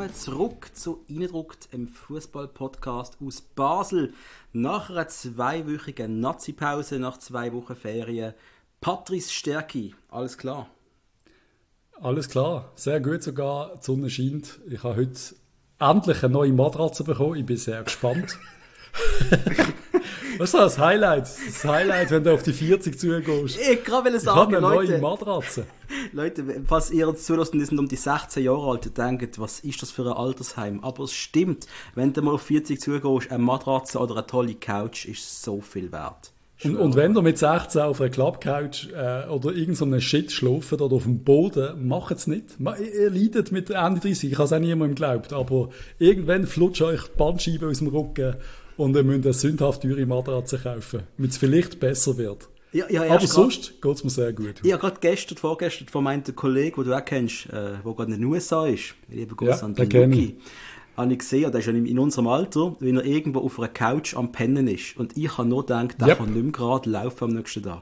willkommen zurück zu «Reindruckt», im Fußball-Podcast aus Basel. Nach einer 2-wöchigen Nazi-Pause, nach 2 Wochen Ferien. Patrice Stärki, alles klar? Alles klar, sehr gut sogar, die Sonne scheint. Ich habe heute endlich eine neue Matratze bekommen, ich bin sehr gespannt. Was ist das Highlight? Das Highlight, wenn du auf die 40 zugehst. Ich kann sagen, ich habe eine Leute, neue Matratze. Leute, falls ihr uns zulässt und ihr sind um die 16 Jahre alt und denkt, was ist das für ein Altersheim? Aber es stimmt, wenn du mal auf 40 zugehst, eine Matratze oder eine tolle Couch ist so viel wert. Und wenn du mit 16 auf einer Klappcouch oder irgendeinem Shit schlaft oder auf dem Boden, macht es nicht. Ihr leidet mit Ende 30, ich habe es auch niemandem geglaubt, aber irgendwann flutscht euch die Bandscheibe aus dem Rücken und ihr müsst eine sündhaft teure Matratze kaufen, damit es vielleicht besser wird. Aber sonst geht es mir sehr gut. Ich habe gerade vorgestern von meinem Kollegen, den du auch kennst, der gerade in den USA ist, lieber Gruß an den Luki, habe ich gesehen, der ist ja in unserem Alter, wie er irgendwo auf einer Couch am Pennen ist. Und ich habe nur gedacht, der kann nicht mehr gerade laufen am nächsten Tag.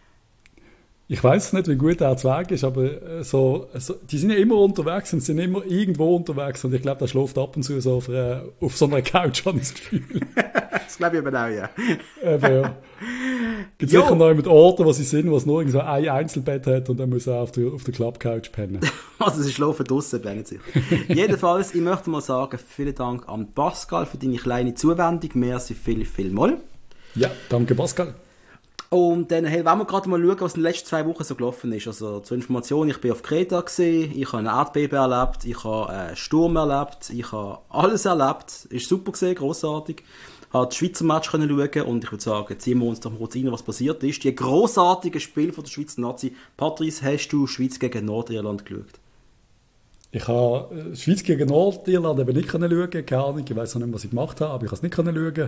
Ich weiss nicht, wie gut der Weg ist, aber die sind ja immer unterwegs und sind immer irgendwo unterwegs. Und ich glaube, der schläft ab und zu so auf so einer Couch, habe ich das Gefühl. Das glaube ich aber auch, ja. Ja. Gibt sicher noch mit Orten, wo sie sind, wo es nur so ein Einzelbett hat und dann muss er auf der Klappcouch pennen. Also sie schlafen draussen, bin ich sicher. Jedenfalls, ich möchte mal sagen, vielen Dank an Pascal für deine kleine Zuwendung. Merci viel mal. Ja, danke Pascal. Und dann wollen wir gerade mal schauen, was in den letzten 2 Wochen so gelaufen ist. Also zur Information, ich bin auf Kreta gewesen, ich habe ein Erdbeben erlebt, ich habe einen Sturm erlebt, ich habe alles erlebt. Ist super gewesen, grossartig. Habe das Schweizer Match schauen und ich würde sagen, ziehen wir uns doch mal kurz rein, was passiert ist. Die grossartigen Spiele von der Schweizer Nazi. Patrice, hast du Schweiz gegen Nordirland geschaut? Ich habe Schweiz gegen Nordirland eben nicht schauen, keine Ahnung, ich weiss noch nicht, was ich gemacht habe, aber ich habe es nicht schauen.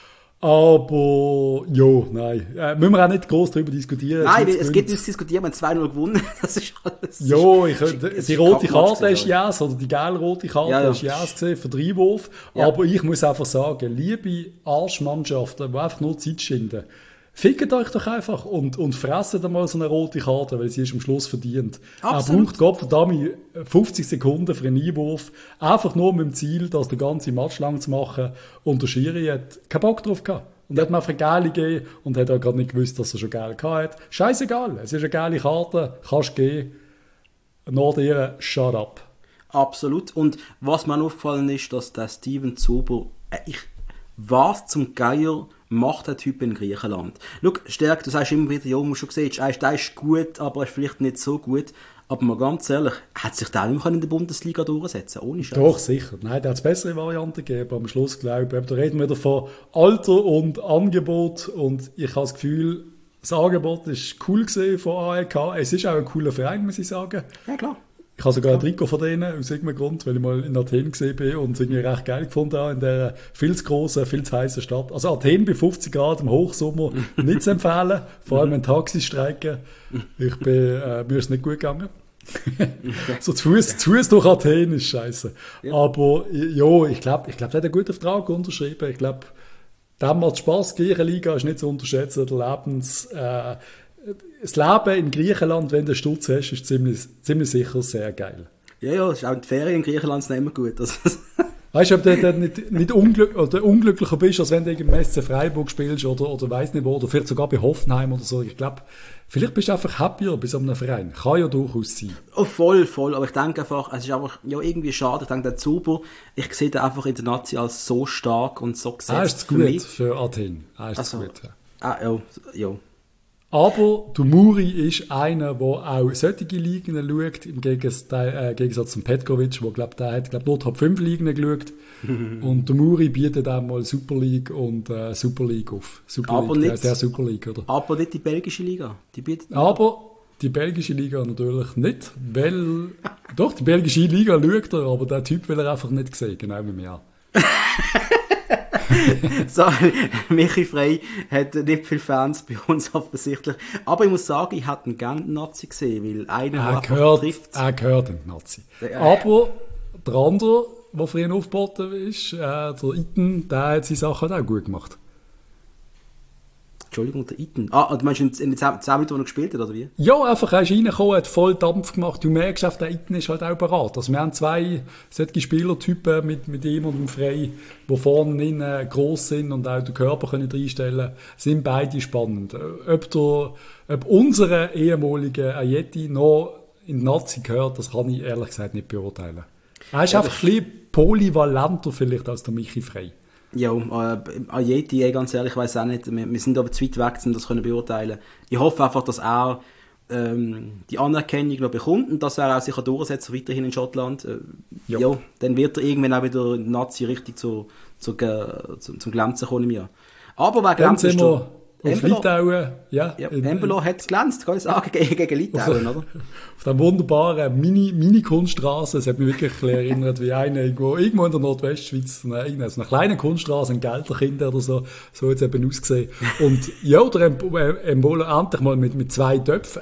Aber, nein. Müssen wir auch nicht gross darüber diskutieren. Nein, es geht nicht zu diskutieren, wir haben 2-0 gewonnen. Das ist alles. Die rote Karte ist yes, oder die gelb-rote Karte ist yes gesehen für den Einwurf. Ja. Aber ich muss einfach sagen, liebe Arschmannschaften, die einfach nur Zeit schinden, fickt euch doch einfach und fresset einmal so eine rote Karte, weil sie ist am Schluss verdient. Absolut. Er braucht Gottverdammt 50 Sekunden für einen Einwurf, einfach nur mit dem Ziel, das den ganzen Match lang zu machen. Und der Schiri hat keinen Bock drauf gehabt. Und hat mir einfach eine geile gegeben und hat auch gerade nicht gewusst, dass er schon geil gehabt hat. Scheißegal, es ist eine geile Karte, kannst gehen. Nordiren, shut up. Absolut. Und was mir aufgefallen ist, dass der Steven Zuber, was zum Geier macht der Typ in Griechenland? Schau, Stärk, du sagst immer wieder, ja, du schon gesehen, der ist gut, aber er ist vielleicht nicht so gut. Aber mal ganz ehrlich, hat sich der nicht mehr in der Bundesliga durchsetzen ohne Scheiß? Doch, sicher. Nein, da hat es bessere Varianten gegeben. Am Schluss, glaube ich, da reden wir wieder von Alter und Angebot. Und ich habe das Gefühl, das Angebot ist cool gesehen von AEK. Es ist auch ein cooler Verein, muss ich sagen. Ja, klar. Ich habe sogar ein Trikot von denen, aus irgendeinem Grund, weil ich mal in Athen gesehen bin und es irgendwie recht geil gefunden habe, in dieser viel zu grossen, viel zu heißen Stadt. Also Athen bei 50 Grad im Hochsommer nicht zu empfehlen, vor allem wenn Taxis streiken. Mir ist es nicht gut gegangen. So zu Fuß durch Athen ist scheiße. Ja. Aber ich glaube, der hat einen guten Vertrag unterschrieben. Ich glaube, dem macht Spass. Die Griechenliga ist nicht zu unterschätzen. Das Leben in Griechenland, wenn du Sturz hast, ist ziemlich sicher sehr geil. Ja, ist auch die Ferien in Griechenland sind immer gut. Also, weißt du, ob du nicht unglücklicher bist, als wenn du im SC Freiburg spielst oder weiss nicht wo, oder vielleicht sogar bei Hoffenheim oder so. Ich glaube, vielleicht bist du einfach happier bei so einem Verein. Kann ja durchaus sein. Oh, voll. Aber ich denke einfach, es ist einfach irgendwie schade. Ich denke, der Zuber, ich sehe den einfach in der Nazi als so stark und so gesetzt. Ist gut für Athen. Ist gut. Ja. Aber der Muri ist einer, der auch solche Ligen schaut, im Gegensatz zum Petkovic, der hat nur Top 5 Ligen geschaut. Und der Muri bietet auch mal Super League und Super League auf. Der Super League, oder? Aber nicht die belgische Liga. Aber die belgische Liga natürlich nicht, weil doch, die belgische Liga schaut er, aber der Typ will er einfach nicht sehen, genau wie mir. So, Michi Frey hat nicht viele Fans bei uns offensichtlich. Aber ich muss sagen, ich hätte gerne einen Nazi gesehen, weil einer trifft. Er gehört den Nazi. Aber der andere, der für ihn aufgeboten ist, der Iten, der hat seine Sachen auch gut gemacht. Entschuldigung, der Iten. Ah, du meinst in den 10 Minuten, wo er gespielt hat, oder wie? Ja, einfach er ist reingekommen, hat voll Dampf gemacht. Du merkst, der Iten ist halt auch bereit. Also wir haben 2 solche Spielertypen mit ihm und dem Frey, die vorne innen gross sind und auch den Körper können reinstellen, sind beide spannend. Ob unsere ehemalige Ajeti noch in die Nazi gehört, das kann ich ehrlich gesagt nicht beurteilen. Er ist einfach ein bisschen polyvalenter vielleicht als der Michi Frey. Ja, Ajeti, ganz ehrlich, ich weiss auch nicht, wir sind aber zu weit weg, um das beurteilen. Ich hoffe einfach, dass er die Anerkennung noch bekommt und dass er auch sich durchsetzen weiterhin in Schottland. Ja, dann wird er irgendwann auch wieder in Nazi richtig zum Glänzen kommen im Jahr. Aber wer glänzt ist der... Auf Litauen, ja. Embolo hat glänzt, kann ich sagen, gegen Litauen, oder? Auf der wunderbaren Mini-Kunststraße, es hat mich wirklich erinnert, wie einer irgendwo in der Nordwestschweiz, eine kleine Kunststraße, ein Gelterkind oder so hat es eben ausgesehen. Und ja, der Embolo endlich mal mit 2 Töpfen,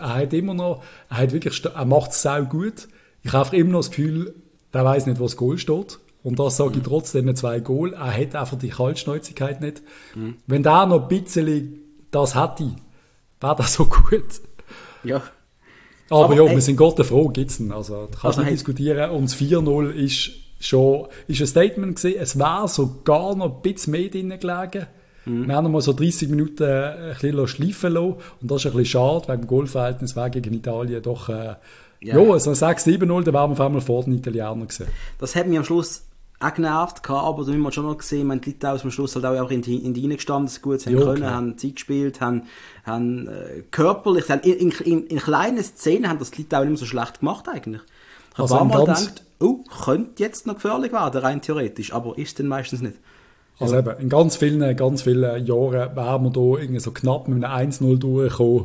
er macht es sau gut. Ich habe immer noch das Gefühl, der weiss nicht, wo das Goal steht. Und das sage ich trotz diesen 2 Goal. Er hat einfach die Kaltschnäuzigkeit nicht. Wenn der noch ein bisschen das hätte, wäre das so gut. Ja. Aber ja, wir sind Gott froh, gibt's ihn. Also, da kannst du nicht diskutieren. Und das 4-0 ist ein Statement gewesen. Es wäre sogar noch ein bisschen mehr drin gelegen. Wir haben noch mal so 30 Minuten ein bisschen schleifen lassen. Und das ist ein bisschen schade, wegen dem Goalverhältnis wäre gegen Italien doch, so ein 6-7-0, da wären wir auf einmal vor den Italienern gewesen. Das hat mich am Schluss auch genervt, aber da haben wir schon noch gesehen, die Leute aus am Schluss halt auch in die reingestanden, sie gut haben können, haben Zeit gespielt, haben körperlich, haben in kleinen Szenen haben das die Leute auch nicht mehr so schlecht gemacht eigentlich. Ich habe ein paar Mal gedacht, könnte jetzt noch gefährlich werden, rein theoretisch, aber ist denn meistens nicht. Also eben, in ganz vielen Jahren wären wir da irgendwie so knapp mit einem 1-0 durchgekommen.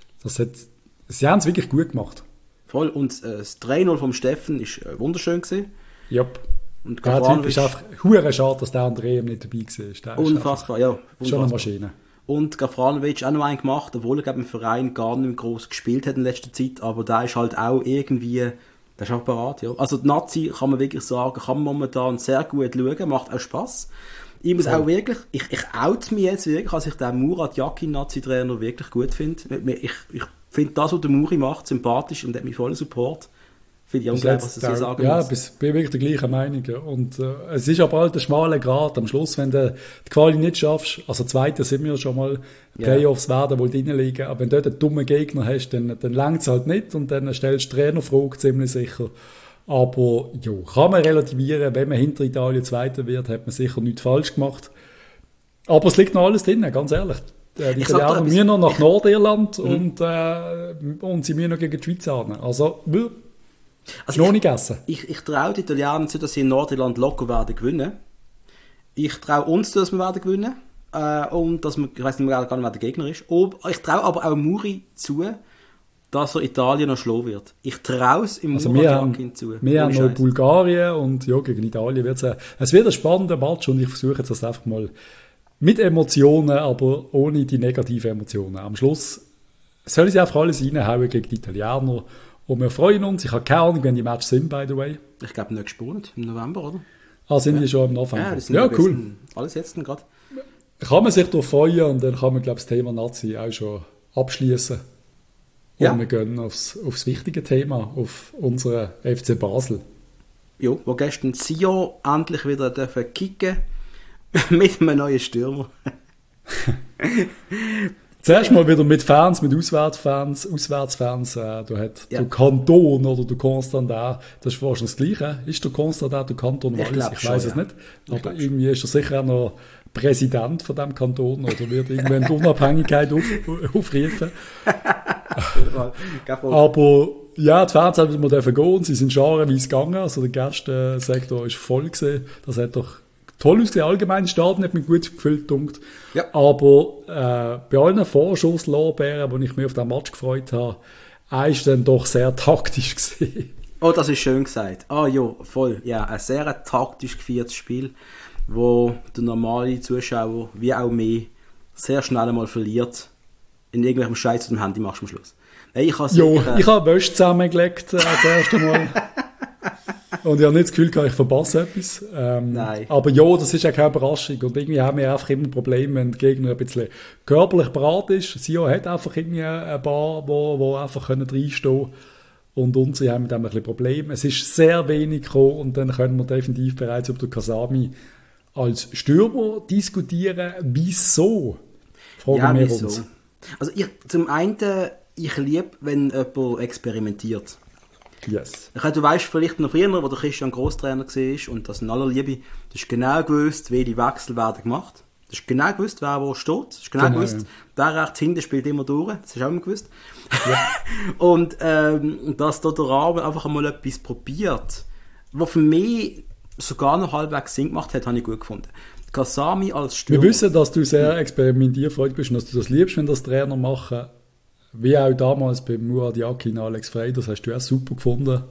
Sie haben es wirklich gut gemacht. Voll, und das 3-0 vom Steffen war wunderschön gewesen. Yep. Und der Typ ist einfach hure schade, dass der André nicht dabei war. Unfassbar, ja. Schon eine Maschine. Und Gafranovic auch noch einen gemacht, obwohl er im Verein gar nicht groß gespielt hat in letzter Zeit, aber da ist halt auch irgendwie, der ist auch parat, ja. Also die Nazi, kann man wirklich sagen, kann man momentan sehr gut schauen, macht auch Spass. Ich muss auch wirklich, ich oute mich jetzt wirklich, als ich den Murat Yakin Nazi-Trainer wirklich gut finde. Ich finde das, was der Muri macht, sympathisch und hat mich vollen Support. Finde ich auch geil, was er so sagen muss. Ja, ich bin wirklich der gleichen Meinung. Und es ist aber halt ein schmaler Grat. Am Schluss, wenn du die Quali nicht schaffst, also Zweiter sind wir schon mal, Playoffs werden wohl drin liegen, aber wenn du dort einen dummen Gegner hast, dann langt es halt nicht und dann stellst du die Trainerfrage ziemlich sicher. Aber ja, kann man relativieren, wenn man hinter Italien Zweiter wird, hat man sicher nichts falsch gemacht. Aber es liegt noch alles drin, ganz ehrlich. Die Italiener müssen noch nach Nordirland und sie müssen noch gegen die Schweiz an. Also noch nicht gegessen. Ich traue die Italiener zu, dass sie in Nordirland locker werden gewinnen. Ich traue uns zu, dass wir werden gewinnen. Und dass wir, ich weiss nicht mehr gar nicht, wer der Gegner ist. Ich traue aber auch Muri zu, dass er Italien noch schlagen wird. Ich traue es im Murat zu. Wir haben noch Bulgarien und ja, gegen Italien wird es wird ein spannender Match und ich versuche jetzt das einfach mal mit Emotionen, aber ohne die negativen Emotionen. Am Schluss sollen sie einfach alles reinhauen gegen die Italiener und wir freuen uns. Ich habe keine Ahnung, wenn die Matches sind, by the way. Ich glaube, nicht gespurt im November, oder? Sind die schon im November? Ja, das sind cool. Alles jetzt gerade. Kann man sich darauf freuen und dann kann man, glaube ich, das Thema Nazi auch schon abschließen. Und wir gehen aufs wichtige Thema, auf unseren FC Basel. Ja, wo gestern Sion endlich wieder kicken mit einem neuen Stürmer. Zuerst mal wieder mit Fans, mit Auswärtsfans. Da hat der Kanton oder der Constantin, das ist wahrscheinlich das Gleiche. Ist der Constantin der Kanton Wallis? Ich weiß es nicht. Aber irgendwie ist er sicher auch noch Präsident von diesem Kanton oder wird irgendwann die Unabhängigkeit aufrufen. Aber ja, die Fans haben mal gehen. Sie sind scharenweise gegangen. Also der Gästensektor ist voll gewesen. Das hat doch toll ausgesehen. Allgemein Stadion hat mich gut gefüllt. Ja. Aber bei allen Vorschusslorbeeren, die ich mich auf den Match gefreut habe, ist dann doch sehr taktisch gewesen. Oh, das ist schön gesagt. Ja, voll. Ja, ein sehr taktisch geführtes Spiel, wo der normale Zuschauer, wie auch mehr, sehr schnell einmal verliert. In irgendwelchem Scheiß zu dem Handy machst du am Schluss. Hey, ich habe Wäsche zusammengelegt, das erste Mal. Und ich habe nicht das Gefühl, ich verpasse etwas. Nein. Aber ja, das ist ja keine Überraschung. Und irgendwie haben wir einfach immer ein Problem, wenn der Gegner ein bisschen körperlich bereit ist. Sion hat einfach irgendwie ein paar, wo einfach reinstehen können. Und unsere haben mit dem ein bisschen Probleme. Es ist sehr wenig gekommen und dann können wir definitiv bereits über den Kasami als Stürmer diskutieren. Wieso? Fragen wir wieso? uns. Also zum einen, ich liebe, wenn jemand experimentiert. Yes. Du weißt vielleicht noch früher, wo der Christian Grosstrainer war und das in aller Liebe, du hast genau gewusst, welche Wechsel werden gemacht. Du hast genau gewusst, wer wo steht. Du hast genau gewusst, der rechts hinten spielt immer durch. Das hast du auch immer gewusst. Ja. Und dass da der Rahmen einfach einmal etwas probiert, was für mich sogar noch halbwegs Sinn gemacht hat, habe ich gut gefunden. Kasami als Stürmer. Wir wissen, dass du sehr experimentierfreudig bist und dass du das liebst, wenn das Trainer machen. Wie auch damals bei Muad Yakin, Alex Frey, das hast du auch super gefunden.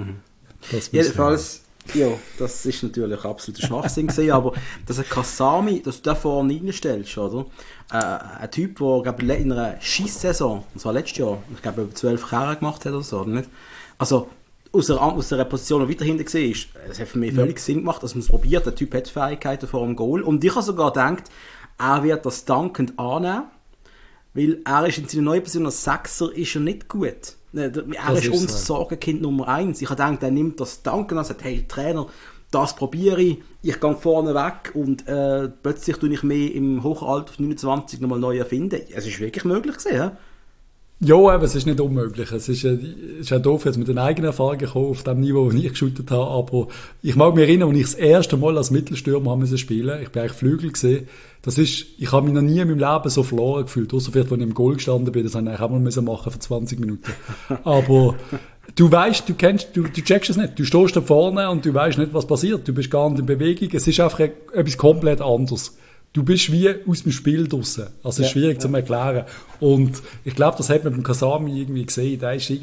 Jedenfalls, ja, das ist natürlich absoluter Schwachsinn gewesen, aber dass ein Kasami, dass du den vorne reinstellst, oder? Ein Typ, der in einer Schießsaison, das war letztes Jahr, ich glaube, über 12 Karriere gemacht hat oder so, oder nicht? Also, aus einer Position, die weiter hinten war, es hat für mich völlig Sinn gemacht, dass man es probiert. Der Typ hat Fähigkeiten vor dem Goal. Und ich habe sogar gedacht, er wird das dankend annehmen, weil er ist in seiner neuen Position als Sechser ist er nicht gut. Er ist unser Sorgenkind Nummer 1. Ich habe gedacht, er nimmt das dankend an und sagt, hey Trainer, das probiere ich gehe vorne weg und plötzlich tue ich mich im Hochalter von 29 nochmal neu erfinden. Es ist wirklich möglich gewesen, ja? Ja, aber es ist nicht unmöglich. Es ist ja doof, jetzt mit den eigenen Erfahrungen gekommen, auf dem Niveau, wo ich geschootet habe. Aber ich mag mich erinnern, als ich das erste Mal als Mittelstürmer habe spielen. Ich bin eigentlich Flügel gesehen. Ich habe mich noch nie in meinem Leben so verloren gefühlt. Außer vielleicht, als ich im Goal gestanden bin. Das habe ich auch mal machen für 20 Minuten. Aber du weißt, du checkst es nicht. Du stehst da vorne und du weißt nicht, was passiert. Du bist gar nicht in Bewegung. Es ist einfach etwas komplett anderes. Du bist wie aus dem Spiel draussen. Also es ist schwierig zu erklären. Und ich glaube, das hat man beim Kasami irgendwie gesehen. Der ist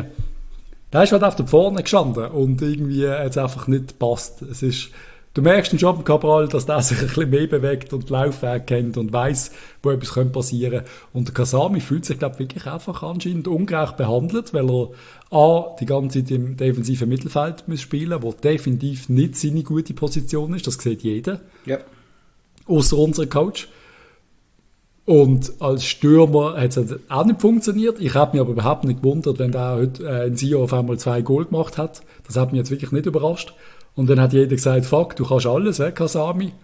halt auf der Vorne gestanden und irgendwie hat es einfach nicht gepasst. Du merkst schon beim Cabral, dass der sich ein bisschen mehr bewegt und die Laufwege kennt und weiss, wo etwas passieren könnte. Und der Kasami fühlt sich, glaube ich, wirklich einfach anscheinend ungerecht behandelt, weil er die ganze Zeit im defensiven Mittelfeld spielen muss, wo definitiv nicht seine gute Position ist. Das sieht jeder. Ja. Außer unser Coach. Und als Stürmer hat es auch nicht funktioniert. Ich habe mich aber überhaupt nicht gewundert, wenn der heute in Sion auf einmal 2 Goal gemacht hat. Das hat mich jetzt wirklich nicht überrascht. Und dann hat jeder gesagt, fuck, du kannst alles, Kasami.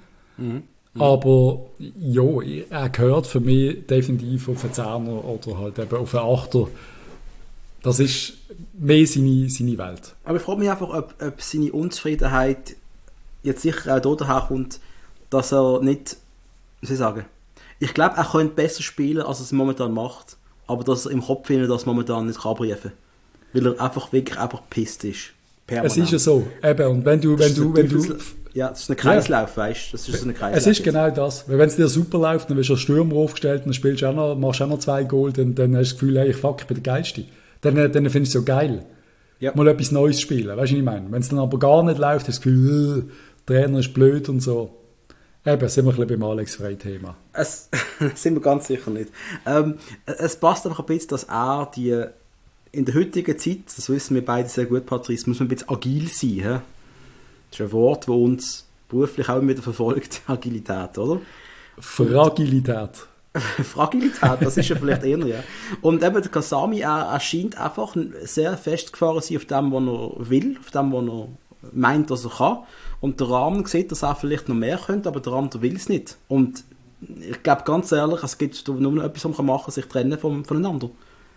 Aber ja, er gehört für mich definitiv auf einen Zehner oder halt eben auf einen Achter. Das ist mehr seine Welt. Aber ich frage mich einfach, ob seine Unzufriedenheit jetzt sicher auch daher kommt, dass er nicht, wie soll ich sagen, ich glaube, er könnte besser spielen, als er es momentan macht, aber dass er im Kopf das momentan nicht kann briefen. Weil er einfach wirklich pisst ist. Permanent. Es ist ja so. Eben, und wenn du ja, das ist ein Kreislauf, weißt du? Das ist so ein Kreislauf. Es ist genau das. Weil wenn es dir super läuft, dann wirst du als Stürmer aufgestellt, dann spielst du machst du auch noch 2 Goal, dann hast du das Gefühl, hey, fuck, ich bin der Geilste. Dann findest du es so geil. Ja. Mal etwas Neues spielen, weißt du, was ich meine? Wenn es dann aber gar nicht läuft, hast du das Gefühl, der Trainer ist blöd und so. Eben, sind wir ein bisschen beim Alex Frey-Thema. Es sind wir ganz sicher nicht. Es passt einfach ein bisschen, dass er in der heutigen Zeit, das wissen wir beide sehr gut, Patrice, muss man ein bisschen agil sein. He? Das ist ein Wort, das uns beruflich auch wieder verfolgt. Agilität, oder? Fragilität. Fragilität, das ist ja vielleicht eher, ja. Und eben der Kasami, er scheint einfach sehr festgefahren zu sein auf dem, was er will, auf dem, was er meint, dass er kann. Und der Rahmen sieht, dass er vielleicht noch mehr könnte, aber der andere will es nicht. Und ich glaube ganz ehrlich, es gibt nur noch etwas, was man machen kann, sich trennen voneinander.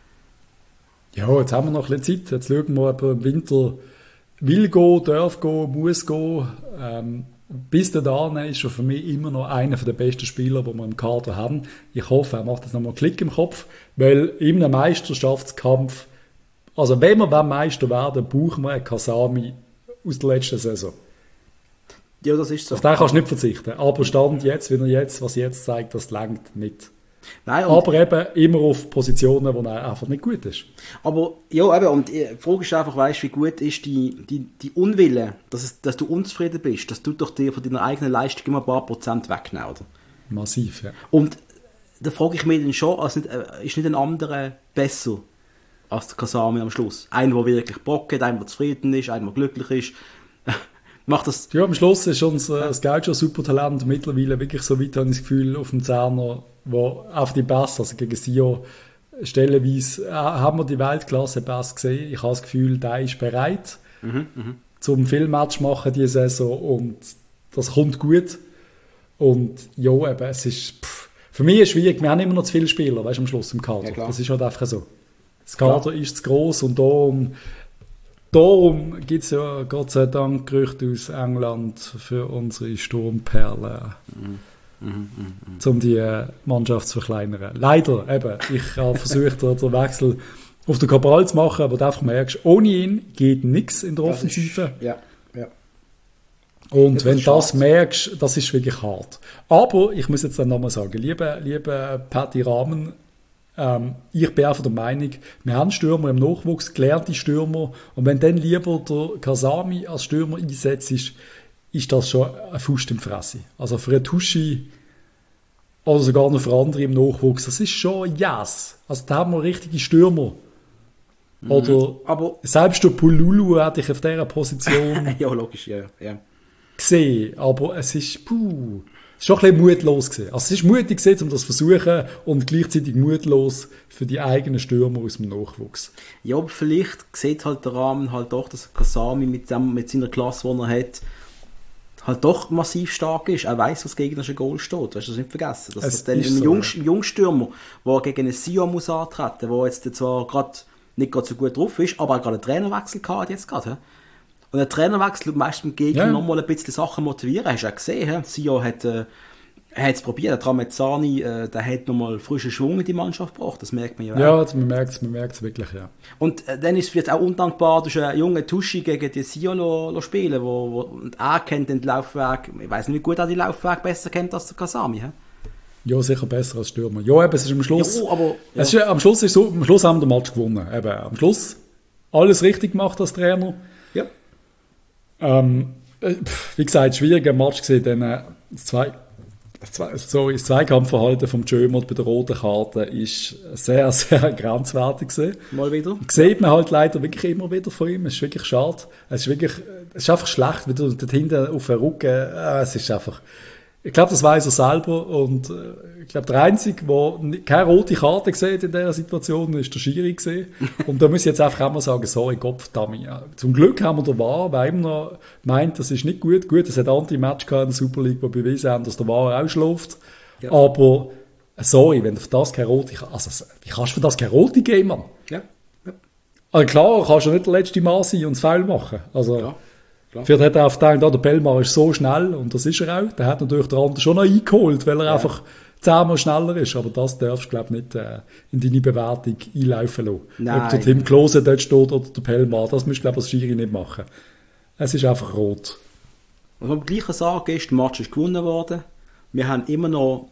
Ja, jetzt haben wir noch ein bisschen Zeit. Jetzt schauen wir, ob er im Winter will gehen, darf gehen, muss gehen. Bis dahin ist er für mich immer noch einer der besten Spieler, die wir im Kader haben. Ich hoffe, er macht jetzt nochmal einen Klick im Kopf, weil in einem Meisterschaftskampf, also wenn wir Meister werden, brauchen wir einen Kasami aus der letzten Saison. Ja, das ist so. Auf den kannst du nicht verzichten. Aber Stand jetzt, was jetzt zeigt, das reicht nicht. Nein, aber eben immer auf Positionen, wo er einfach nicht gut ist. Aber ja, eben, und die Frage ist einfach, weißt, wie gut ist die Unwille, dass du unzufrieden bist, dass du doch dir von deiner eigenen Leistung immer ein paar Prozent wegnehmen, oder? Massiv, ja. Und da frage ich mich dann schon, ist nicht ein anderer besser als der Kasami am Schluss? Einer, der wirklich Bock hat, einer, der zufrieden ist, einer, der glücklich ist. Macht das... Ja, am Schluss ist unser Scout schon Supertalent mittlerweile wirklich so weit, habe ich das Gefühl, auf dem Zehner, wo auf die Bass, also gegen Sio, stellenweise haben wir die Weltklasse-Bass gesehen. Ich habe das Gefühl, der ist bereit, zum Filmmatch machen diese Saison und das kommt gut. Und ja, eben, es ist, für mich ist es schwierig, wir haben immer noch zu viele Spieler, weißt du, am Schluss im Kader. Ja, das ist halt einfach so. Das Kader ist zu gross und darum gibt es ja Gott sei Dank Gerüchte aus England für unsere Sturmperlen, um die Mannschaft zu verkleinern. Leider, eben, ich habe versucht, den Wechsel auf den Cabral zu machen, aber du einfach merkst, ohne ihn geht nichts in der Offensive. Ja. Und wenn du das merkst, das ist wirklich hart. Aber ich muss jetzt dann nochmal sagen, liebe Patti Rahmen, ich bin einfach der Meinung, wir haben Stürmer im Nachwuchs, gelernte Stürmer, und wenn dann lieber der Kasami als Stürmer einsetzt, ist das schon ein Fuß im Fresse. Also für einen Tuschi oder sogar noch für andere im Nachwuchs, das ist schon yes. Also da haben wir richtige Stürmer. Oder aber selbst der Pululu hatte ich auf dieser Position ja, logisch, ja. gesehen, aber es ist schon ein bisschen mutlos gewesen. Also es ist mutig gewesen, um das zu versuchen, und gleichzeitig mutlos für die eigenen Stürmer aus dem Nachwuchs. Ja, aber vielleicht sieht halt der Rahmen halt doch, dass Kasami mit seiner Klasse, die er hat, halt doch massiv stark ist. Er weiss, was gegen ein Goal steht. Weißt du, das nicht vergessen. Dass das dann ein Jungstürmer, der gegen einen Sion muss antreten, der jetzt zwar gerade nicht gerade so gut drauf ist, aber gerade einen Trainerwechsel gehabt jetzt gerade. Und ein Trainerwechsel tut meistens dem Gegner nochmal ein bisschen Sachen motivieren. Hast du auch gesehen, Sion hat es probiert. Der Tramezzani, der hat nochmal frischen Schwung in die Mannschaft gebracht. Das merkt man ja auch. Ja, man merkt es wirklich, ja. Und dann ist es jetzt auch undankbar, dass ein junger Tuschi gegen die Sion spielen, und er kennt den Laufweg, ich weiss nicht, wie gut er den Laufweg besser kennt als der Kasami. He? Ja, sicher besser als Stürmer. Ja, eben, es ist am Schluss. Ja, aber, ja. Es ist, am Schluss ist so, am Schluss haben wir den Match gewonnen. Eben, am Schluss alles richtig gemacht als Trainer. Ja. Wie gesagt, schwieriger Match gesehen, dann das Zweikampfverhalten vom Jömert bei der roten Karte ist sehr, sehr grenzwertig gewesen. Mal wieder. Sieht man halt leider wirklich immer wieder von ihm. Es ist wirklich schade. Es ist einfach schlecht, wie du dort hinten auf den Rücken, es ist einfach, ich glaube, das weiss er selber, und ich glaube, der Einzige, der keine rote Karte gesehen in dieser Situation, ist der Schiri gesehen. Und da muss ich jetzt einfach auch mal sagen, sorry, Gottverdammt. Ja. Zum Glück haben wir den VAR, weil immer noch meint, das ist nicht gut. Gut, es hat andere Match gehabt in der Super League, die bewiesen haben, dass der VAR ausschläft. Ja. Aber, sorry, wenn du für das keine rote, also, wie kannst du für das keine rote geben, Mann? Ja. Also klar, kannst du nicht der letzte Mann sein und das Foul machen. Also, ja. Vielleicht hat er auf gedacht, der Belmar ist so schnell, und das ist er auch. Der hat natürlich der andere schon noch eingeholt, weil er einfach 10-mal schneller ist. Aber das darfst du, glaube ich, nicht in deine Bewertung einlaufen lassen. Nein. Ob der Tim Klose dort steht oder der Belmar, das musst du, glaube ich, als Schiri nicht machen. Es ist einfach rot. Was man gleich sagen ist, der Match ist gewonnen worden. Wir haben immer noch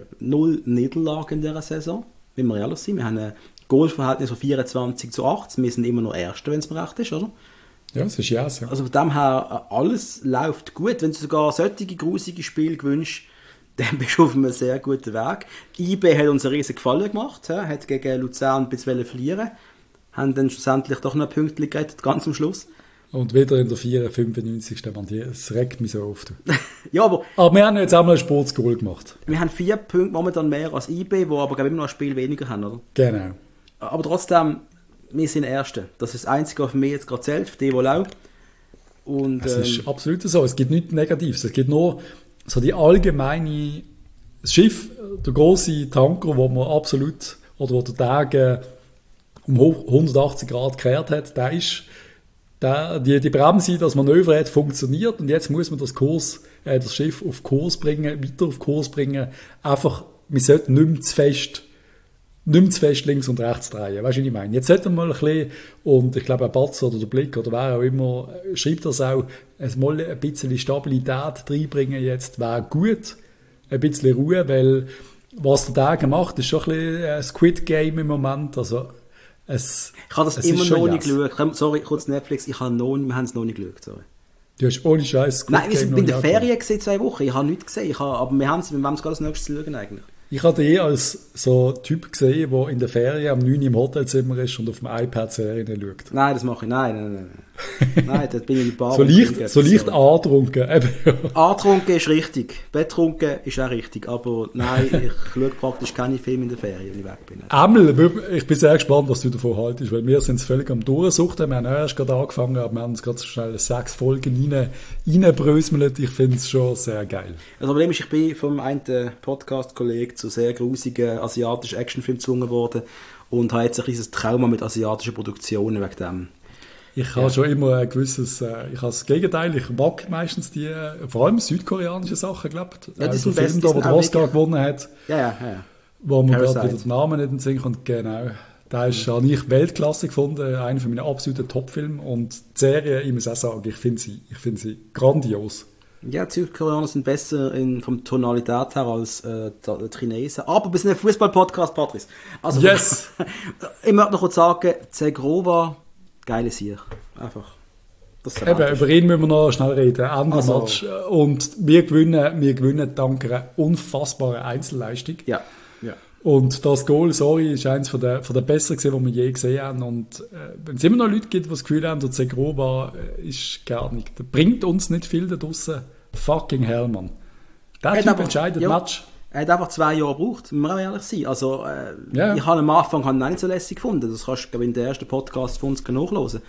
0 Niederlagen in dieser Saison, wenn wir ehrlich sind. Wir haben ein Goalverhältnis von 24:8. Wir sind immer noch Erster, wenn es mir recht ist, oder? Ja, es ist yes, ja. Also von dem her, alles läuft gut. Wenn du sogar solche grusige Spiele gewünscht, dann bist du auf einem sehr guten Weg. IB hat uns einen riesen Gefallen gemacht, hat gegen Luzern ein bisschen verlieren, haben dann schlussendlich doch noch ein Pünktchen gerettet, ganz am Schluss. Und wieder in der 95. Mann, es regt mich so oft. Ja, aber wir haben jetzt auch mal ein Sportsgoal gemacht. Wir haben 4 Punkte momentan mehr als IB, wo aber immer noch ein Spiel weniger haben, oder? Genau. Aber trotzdem, wir sind Erste. Das ist das Einzige, was für mich jetzt gerade zählt, für die, die auch. Und, es ist absolut so. Es gibt nichts Negatives. Es gibt nur so die allgemeine, das Schiff, der grosse Tanker, wo man absolut, oder wo der Tag um 180 Grad gekehrt hat, der ist, die Bremse, das Manöver hat funktioniert, und jetzt muss man das Schiff auf Kurs bringen, weiter auf Kurs bringen. Einfach, wir sollten nicht mehr zu fest links und rechts drehen. Weißt du, was ich meine? Jetzt sollten wir mal ein bisschen, und ich glaube, ein Batz oder der Blick oder wer auch immer, schreibt das auch, mal ein bisschen Stabilität reinbringen jetzt, wäre gut. Ein bisschen Ruhe, weil was der Tag macht, ist schon ein bisschen ein Squid Game im Moment. Also, ich habe das immer noch nicht geschaut. Sorry, kurz Netflix, wir haben es noch nicht geschaut. Sorry. Du hast ohne Scheiß Nein, wir sind in der Ferien gesehen, 2 Wochen. Ich habe nichts gesehen. Aber wir haben es gerade als nächstes zu schauen eigentlich. Ich hatte als so Typ gesehen, der in der Ferien am 9 Uhr im Hotelzimmer ist und auf dem iPad Serien schaut. Nein, das mache ich. Nein. Nein, dort bin ich in die Bar. So leicht angetrunken. Angetrunken ist richtig. Betrunken ist auch richtig. Aber nein, ich schaue praktisch keine Filme in der Ferien, wenn ich weg bin. Emil, ich bin sehr gespannt, was du davon haltest, weil wir sind es völlig am Durchsuchten. Wir haben auch erst gerade angefangen, aber wir haben uns gerade so schnell 6 Folgen reinbröselt. Ich finde es schon sehr geil. Das Problem ist, ich bin vom einen Podcast-Kollegen zu sehr grusigen asiatischen Actionfilmen gezwungen worden und habe jetzt ein kleines Trauma mit asiatischen Produktionen wegen dem. Ich habe schon immer ein gewisses, ich habe das Gegenteil, ich mag meistens die, vor allem südkoreanische Sachen, glaube ich. Ja, der Film, der den Oscar gewonnen hat. Ja. Wo man gerade wieder den Namen nicht in den Sinn kommt. Genau. Der ist habe ich Weltklasse gefunden, einer von meinen absoluten Top-Filmen. Und die Serie, ich muss auch sagen, ich finde sie grandios. Ja, die Südkoreaner sind besser vom Tonalität her als die Chinesen. Aber wir sind ein Fußball-Podcast, Patrice. Also, yes! Ich möchte noch kurz sagen, Zegrova, geile Sieg. Einfach. Eben, über ihn müssen wir noch schnell reden. Anderer Match. Und wir gewinnen dank einer unfassbaren Einzelleistung. Ja. Und das Goal, sorry, ist eines von der besseren gewesen, die wir je gesehen haben. Und wenn es immer noch Leute gibt, die das Gefühl haben, der Zegrova ist gar nicht, der bringt uns nicht viel da draussen. Fucking hell, Mann. Der Typ entscheidet Match. Er hat einfach 2 Jahre gebraucht, muss man auch ehrlich sein. Also, ich habe am Anfang auch nicht so lässig gefunden. Das kannst du in den ersten Podcast von uns nachhören.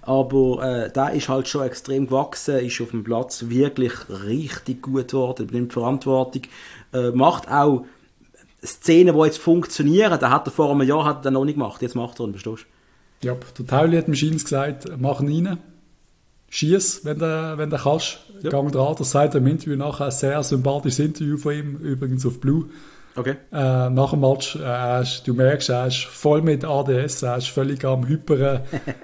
Aber der ist halt schon extrem gewachsen, ist auf dem Platz wirklich richtig gut geworden, nimmt Verantwortung, macht auch Szenen, die jetzt funktionieren. Da hat er vor einem Jahr noch nicht gemacht, jetzt macht er ihn, verstehst du? Ja, der Tauli hat Machines gesagt, mach ihn rein. Schieß, wenn du kannst. Ja. Gang dran. Das sagt er im Interview nachher. Ein sehr sympathisches Interview von ihm, übrigens auf Blue. Okay. Nach dem Match, du merkst, er ist voll mit ADS, er ist völlig am Hyperen,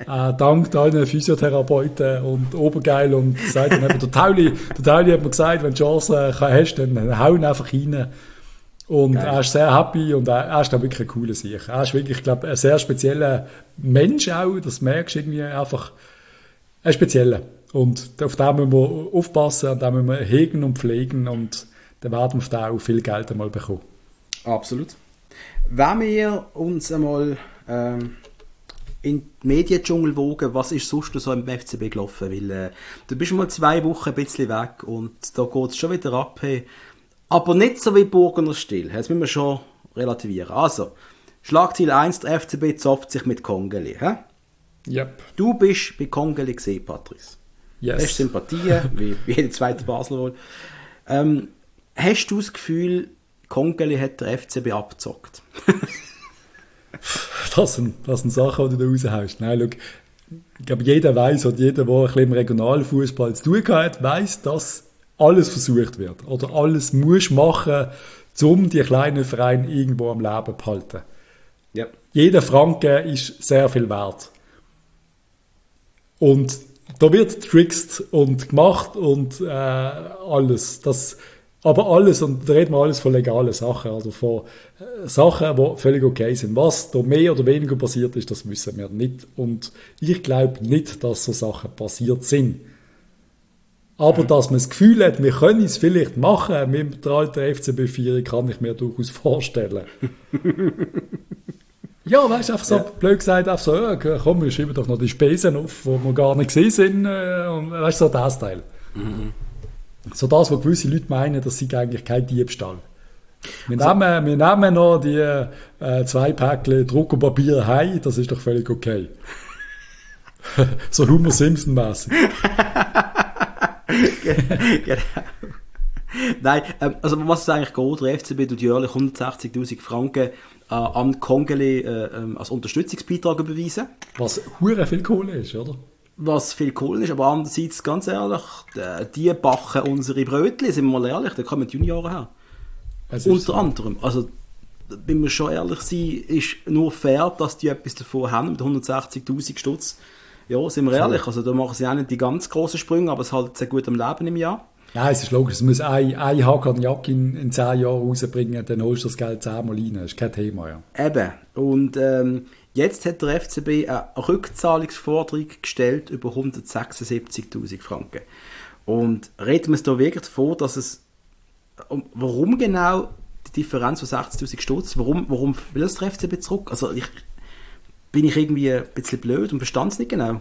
dankt allen Physiotherapeuten und obergeil und sagt dann eben, der Tauli hat mir gesagt, wenn du Chance hast, dann hau ihn einfach rein. Und geil. Er ist sehr happy und er ist, glaube ich, wirklich ein cooler Sieg. Er ist wirklich, glaube ich, ein sehr spezieller Mensch auch, das merkst du irgendwie einfach, ein spezieller. Und auf den müssen wir aufpassen, und den müssen wir hegen und pflegen und dann werden wir auf den auch viel Geld einmal bekommen. Absolut. Wenn wir uns einmal in den Mediendschungel wogen, was ist sonst so im FCB gelaufen? Weil du bist mal 2 Wochen ein bisschen weg und da geht es schon wieder ab. Hey. Aber nicht so wie Burgener Stil. Das müssen wir schon relativieren. Also, Schlagziel 1, der FCB zopft sich mit Kongeli. Yep. Du bist bei Kongeli gesehen, Patrice. Yes. Hast Sympathien, wie jede zweite Basler wohl. Hast du das Gefühl, Kongeli hat der FCB abgezockt? Das sind Sachen, die du da raushaust. Nein, schau, ich glaube, jeder weiss, oder jeder, der ein bisschen im Regionalfußball zu tun hat, weiss, dass alles versucht wird. Oder alles musst machen, um die kleinen Vereine irgendwo am Leben zu halten. Yep. Jeder Franken ist sehr viel wert. Und da wird getrickst und gemacht und alles. Aber alles, und da reden wir alles von legalen Sachen, also von Sachen, die völlig okay sind. Was da mehr oder weniger passiert ist, das wissen wir nicht. Und ich glaube nicht, dass so Sachen passiert sind. Aber dass man das Gefühl hat, wir können es vielleicht machen mit der alten FCB-Vierung, kann ich mir durchaus vorstellen. Ja, weißt du, einfach so blöd gesagt, einfach so, ja, komm, wir schreiben doch noch die Spesen auf, die wir gar nicht gesehen sind, und weißt du, so das Teil. Mhm. So das, was gewisse Leute meinen, das sei eigentlich kein Diebstahl. Wir nehmen noch die 2 Päckchen Druckerpapier heim, das ist doch völlig okay. So Homer Simpson-mässig. Genau. Nein, also was es eigentlich geht, der FCB tut jährlich 160'000 Franken an Kongeli als Unterstützungsbeitrag überweisen. Was hure viel Kohle ist, oder? Was viel Kohle ist, aber andererseits, ganz ehrlich, die backen unsere Brötchen, sind wir mal ehrlich, da kommen die Junioren her. Unter anderem. Also, wenn wir schon ehrlich sind, ist nur fair, dass die etwas davon haben, mit 160'000 Stutz. Ja, sind wir ehrlich, also da machen sie auch nicht die ganz grossen Sprünge, aber es ist halt sehr gut am Leben im Jahr. Ja, es ist logisch, es muss ein Hakan-Jack in 10 Jahren rausbringen, dann holst du das Geld 10-mal rein, das ist kein Thema, ja. Eben, und jetzt hat der FCB eine Rückzahlungsforderung gestellt über 176'000 Franken. Und reden wir es da wirklich davon, dass es, warum genau Differenz von 60'000 Stutz. Warum will das der FCB zurück? Also bin ich irgendwie ein bisschen blöd und verstand es nicht genau.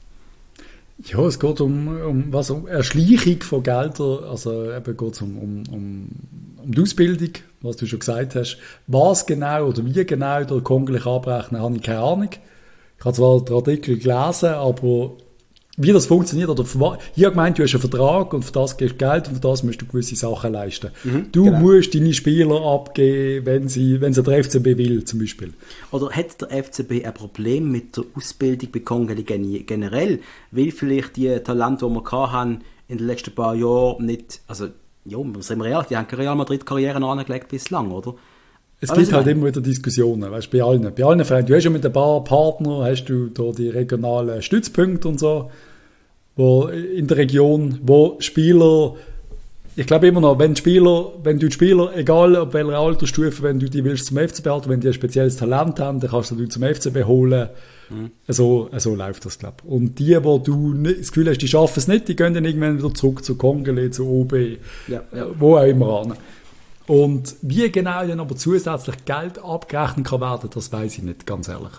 Ja, es geht um Erschleichung von Geldern, also eben geht es um die Ausbildung, was du schon gesagt hast. Was genau oder wie genau der Kongelig abrechnen, habe ich keine Ahnung. Ich habe zwar den Artikel gelesen, aber wie das funktioniert, oder ich habe gemeint, du hast einen Vertrag und für das gibst du Geld und für das musst du gewisse Sachen leisten. Du musst deine Spieler abgeben, wenn sie der FCB will, zum Beispiel. Oder hat der FCB ein Problem mit der Ausbildung bei Kongeli generell, weil vielleicht die Talente, die wir hatten in den letzten paar Jahren nicht, also ja, sind wir ehrlich, die haben keine Real Madrid-Karriere angelegt bislang, oder? Es gibt halt immer wieder Diskussionen, weißt, bei allen Vereinen. Du hast ja mit ein paar Partnern, hast du da die regionalen Stützpunkte und so, wo in der Region, wo Spieler, ich glaube immer noch, wenn du die Spieler, egal auf welcher Altersstufe, wenn du die willst zum FCB halten, wenn die ein spezielles Talent haben, dann kannst du die zum FCB holen. So läuft das, glaube ich. Und die, wo du das Gefühl hast, die schaffen es nicht, die gehen dann irgendwann wieder zurück zu Kongeli, zu OB, wo auch immer an. Und wie genau dann aber zusätzlich Geld abgerechnet kann werden, das weiß ich nicht, ganz ehrlich.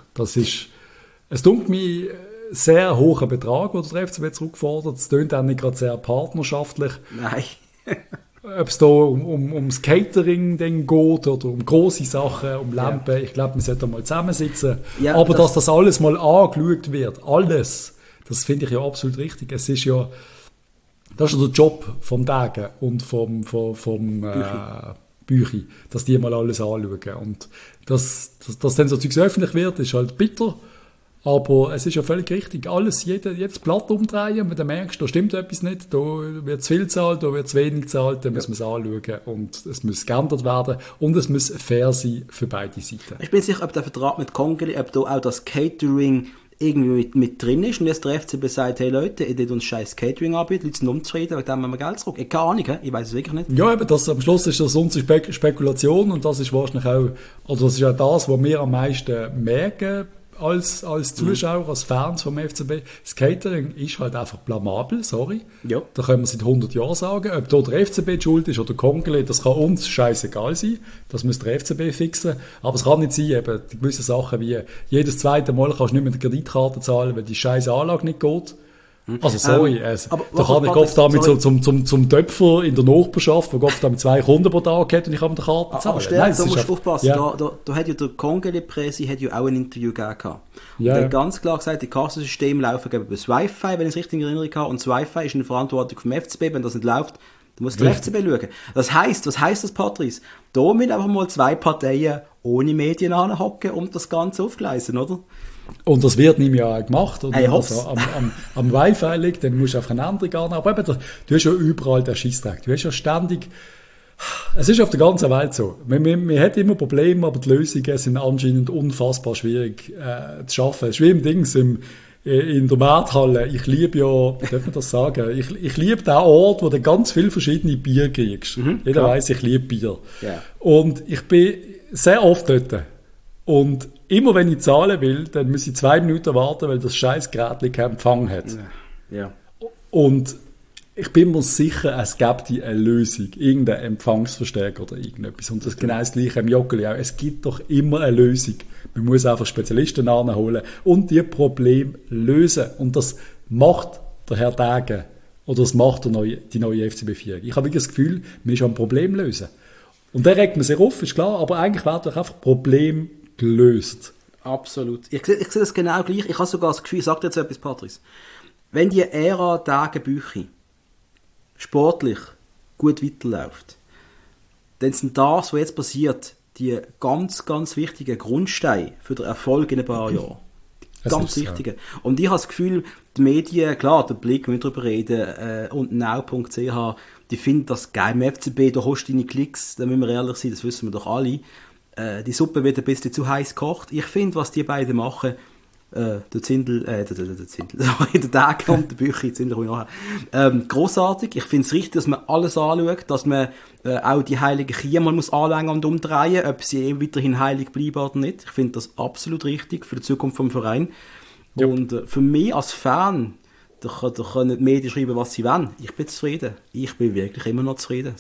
Es dunkelt mich sehr hoher Betrag, den der FCB zurückfordert. Es klingt auch nicht gerade sehr partnerschaftlich. Nein. Ob es da ums Catering dann geht oder um grosse Sachen, um Lampen. Ja. Ich glaube, wir sollten mal zusammensitzen. Ja, aber dass das alles mal angeschaut wird, alles, das finde ich ja absolut richtig. Das ist ja der Job vom Degen und vom Büchi, dass die mal alles anschauen. Und dass dann so Zeugs öffentlich wird, ist halt bitter. Aber es ist ja völlig richtig. Jedes Blatt umdrehen und dann merkst du, da stimmt etwas nicht, da wird zu viel gezahlt, da wird zu wenig gezahlt, dann müssen wir es anschauen und es muss geändert werden und es muss fair sein für beide Seiten. Ich bin sicher, ob der Vertrag mit Kongeli, ob da auch das Catering irgendwie mit drin ist und jetzt der FCB sagt, hey Leute, ihr dürft uns scheiß Catering anbieten, Leute sind unzufrieden, wegen dem haben wir Geld zurück. Keine Ahnung, ich weiß es wirklich nicht. Ja, eben, am Schluss ist das unsere Spekulation und das ist wahrscheinlich auch, oder das ist auch das, was wir am meisten merken, als Zuschauer, als Fans vom FCB. Das Catering ist halt einfach blamabel, sorry. Ja. Da können wir seit 100 Jahren sagen. Ob da der FCB die schuld ist oder Kongeli, das kann uns scheißegal sein. Das muss der FCB fixen. Aber es kann nicht sein, eben gewisse Sachen wie jedes zweite Mal kannst du nicht mit der Kreditkarte zahlen, weil die scheiße Anlage nicht geht. Also sorry, da kann ich oft damit so zum Töpfer in der Nachbarschaft, der oft damit 2 Kunden pro Tag hat und ich kann mit der Karte zahlen. Aber Stern, da musst du aufpassen, da hat ja der Kongeli-Presi auch ein Interview gegeben. Und der hat ganz klar gesagt, die Kassensysteme laufen über das Wi-Fi, wenn ich es richtig in Erinnerung habe, und das Wi-Fi ist in der Verantwortung vom FCB, wenn das nicht läuft, dann muss der FCB schauen. Was heisst das, Patrice? Da müssen einfach mal 2 Parteien ohne Medien anhocken und das Ganze aufgleisen, oder? Und das wird nicht mehr gemacht. Und wenn das am Wi-Fi liegt, dann musst du auf eine andere gehen. Aber eben, du hast ja überall den Scheissdreck. Du hast ja ständig, es ist auf der ganzen Welt so. Man hat immer Probleme, aber die Lösungen sind anscheinend unfassbar schwierig zu schaffen. Es ist wie im Dings in der Markthalle. Ich liebe ja, darf man das sagen? Ich liebe den Ort, wo du ganz viele verschiedene Bier kriegst. Jeder weiss, ich liebe Bier. Yeah. Und ich bin sehr oft dort. Und immer wenn ich zahlen will, dann muss ich 2 Minuten warten, weil das scheiß Gerät keinen Empfang hat. Ja. Und ich bin mir sicher, es gibt eine Lösung, irgendeinen Empfangsverstärker oder irgendetwas. Und das ist genau das Gleiche im Joggeli auch. Es gibt doch immer eine Lösung. Man muss einfach Spezialisten anholen und die Probleme lösen. Und das macht der Herr Degen oder das macht die neue FCB-Führung. Ich habe wirklich das Gefühl, man ist ein Problem lösen. Und dann regt man sich auf, ist klar, aber eigentlich wird doch einfach Problem gelöst. Absolut. Ich sehe das genau gleich. Ich habe sogar das Gefühl, ich sage dir jetzt etwas, Patrice. Wenn die Ära Degen-Büchi sportlich gut weiterläuft, dann sind das, was jetzt passiert, die ganz, ganz wichtigen Grundsteine für den Erfolg in ein paar Jahren. Ganz wichtige. Ja. Und ich habe das Gefühl, die Medien, klar, der Blick, wir darüber reden, und now.ch, die finden das geil im FCB, da hast du deine Klicks, da müssen wir ehrlich sein, das wissen wir doch alle. Die Suppe wird ein bisschen zu heiß gekocht. Ich finde, was die beiden machen, der Degen und der Büchi, grossartig. Ich finde es richtig, dass man alles anschaut, dass man auch die heiligen Kühe mal muss anlängen und umdrehen, ob sie weiterhin heilig bleiben oder nicht. Ich finde das absolut richtig für die Zukunft vom Verein. Ja. Und für mich als Fan, da können die Medien schreiben, was sie wollen. Ich bin zufrieden. Ich bin wirklich immer noch zufrieden. Sorry.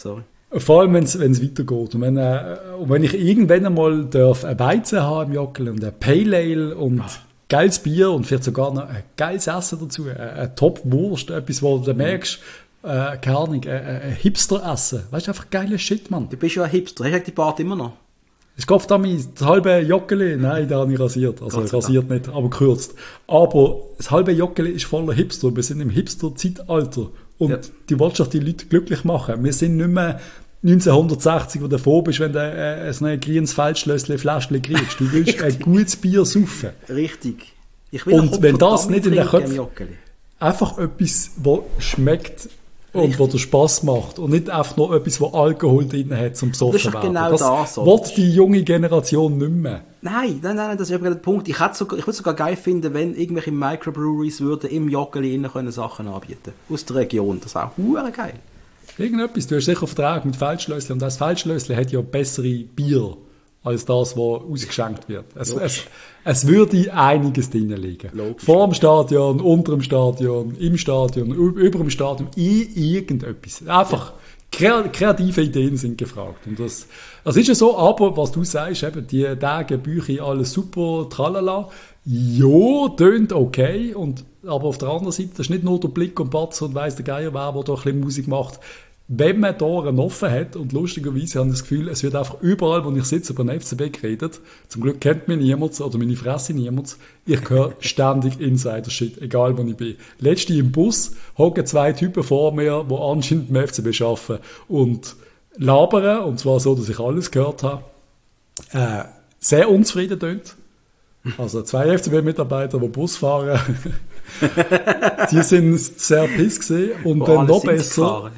Vor allem, wenn es weitergeht. Und wenn ich irgendwann einmal darf einen Weizen haben im Joggeli und ein Pale Ale und geiles Bier und vielleicht sogar noch ein geiles Essen dazu, eine Top-Wurst, etwas, wo du merkst, keine Ahnung, ein Hipster-Essen. Weißt du, einfach geiler Shit, Mann. Du bist ja ein Hipster. Hast du die Bart immer noch? Ich kaufe da das halbe Joggeli. Nein, den habe ich rasiert. Also rasiert nicht, aber gekürzt. Aber das halbe Joggeli ist voller Hipster. Wir sind im Hipster-Zeitalter. Und du willst doch die Leute glücklich machen. Wir sind nicht mehr 1960, wo du froh bist, wenn du so ein grünes Feldschlössli-Fläschchen kriegst. Du willst ein gutes Bier saufen. Richtig. Und wenn das nicht in den Köpfen... Einfach etwas, was schmeckt und was dir Spass macht. Und nicht einfach nur etwas, was Alkohol drin hat, zum besoffen werden. Genau das will die junge Generation nicht mehr. Nein, das ist eben der Punkt. Ich würde sogar geil finden, wenn irgendwelche Microbreweries würden im Joggeli innen Sachen anbieten. Aus der Region. Das wäre auch hure geil. Irgendetwas. Du hast sicher Vertrag mit Feldschlössli. Und das Feldschlössli hat ja bessere Bier als das, was ausgeschenkt wird. Es würde einiges drin liegen. Logisch. Vor dem Stadion, unter dem Stadion, im Stadion, über dem Stadion, irgendetwas. Einfach kreative Ideen sind gefragt. Und das ist ja so, aber was du sagst, eben, die Tage, Bücher, alles super, tralala, ja, tönt okay, aber auf der anderen Seite, das ist nicht nur der Blick und Batz und weiss der Geier wer, der da ein bisschen Musik macht. Wenn man Tore offen hat, und lustigerweise habe ich das Gefühl, es wird einfach überall, wo ich sitze, über den FCB geredet. Zum Glück kennt mich niemand oder meine Fresse niemand. Ich höre ständig Insider-Shit, egal wo ich bin. Letzte im Bus hocken 2 Typen vor mir, die anscheinend im FCB arbeiten und labern, und zwar so, dass ich alles gehört habe. Sehr unzufrieden tönt. Also 2 FCB-Mitarbeiter, die Bus fahren, die sind sehr piss gesehen und dann noch besser.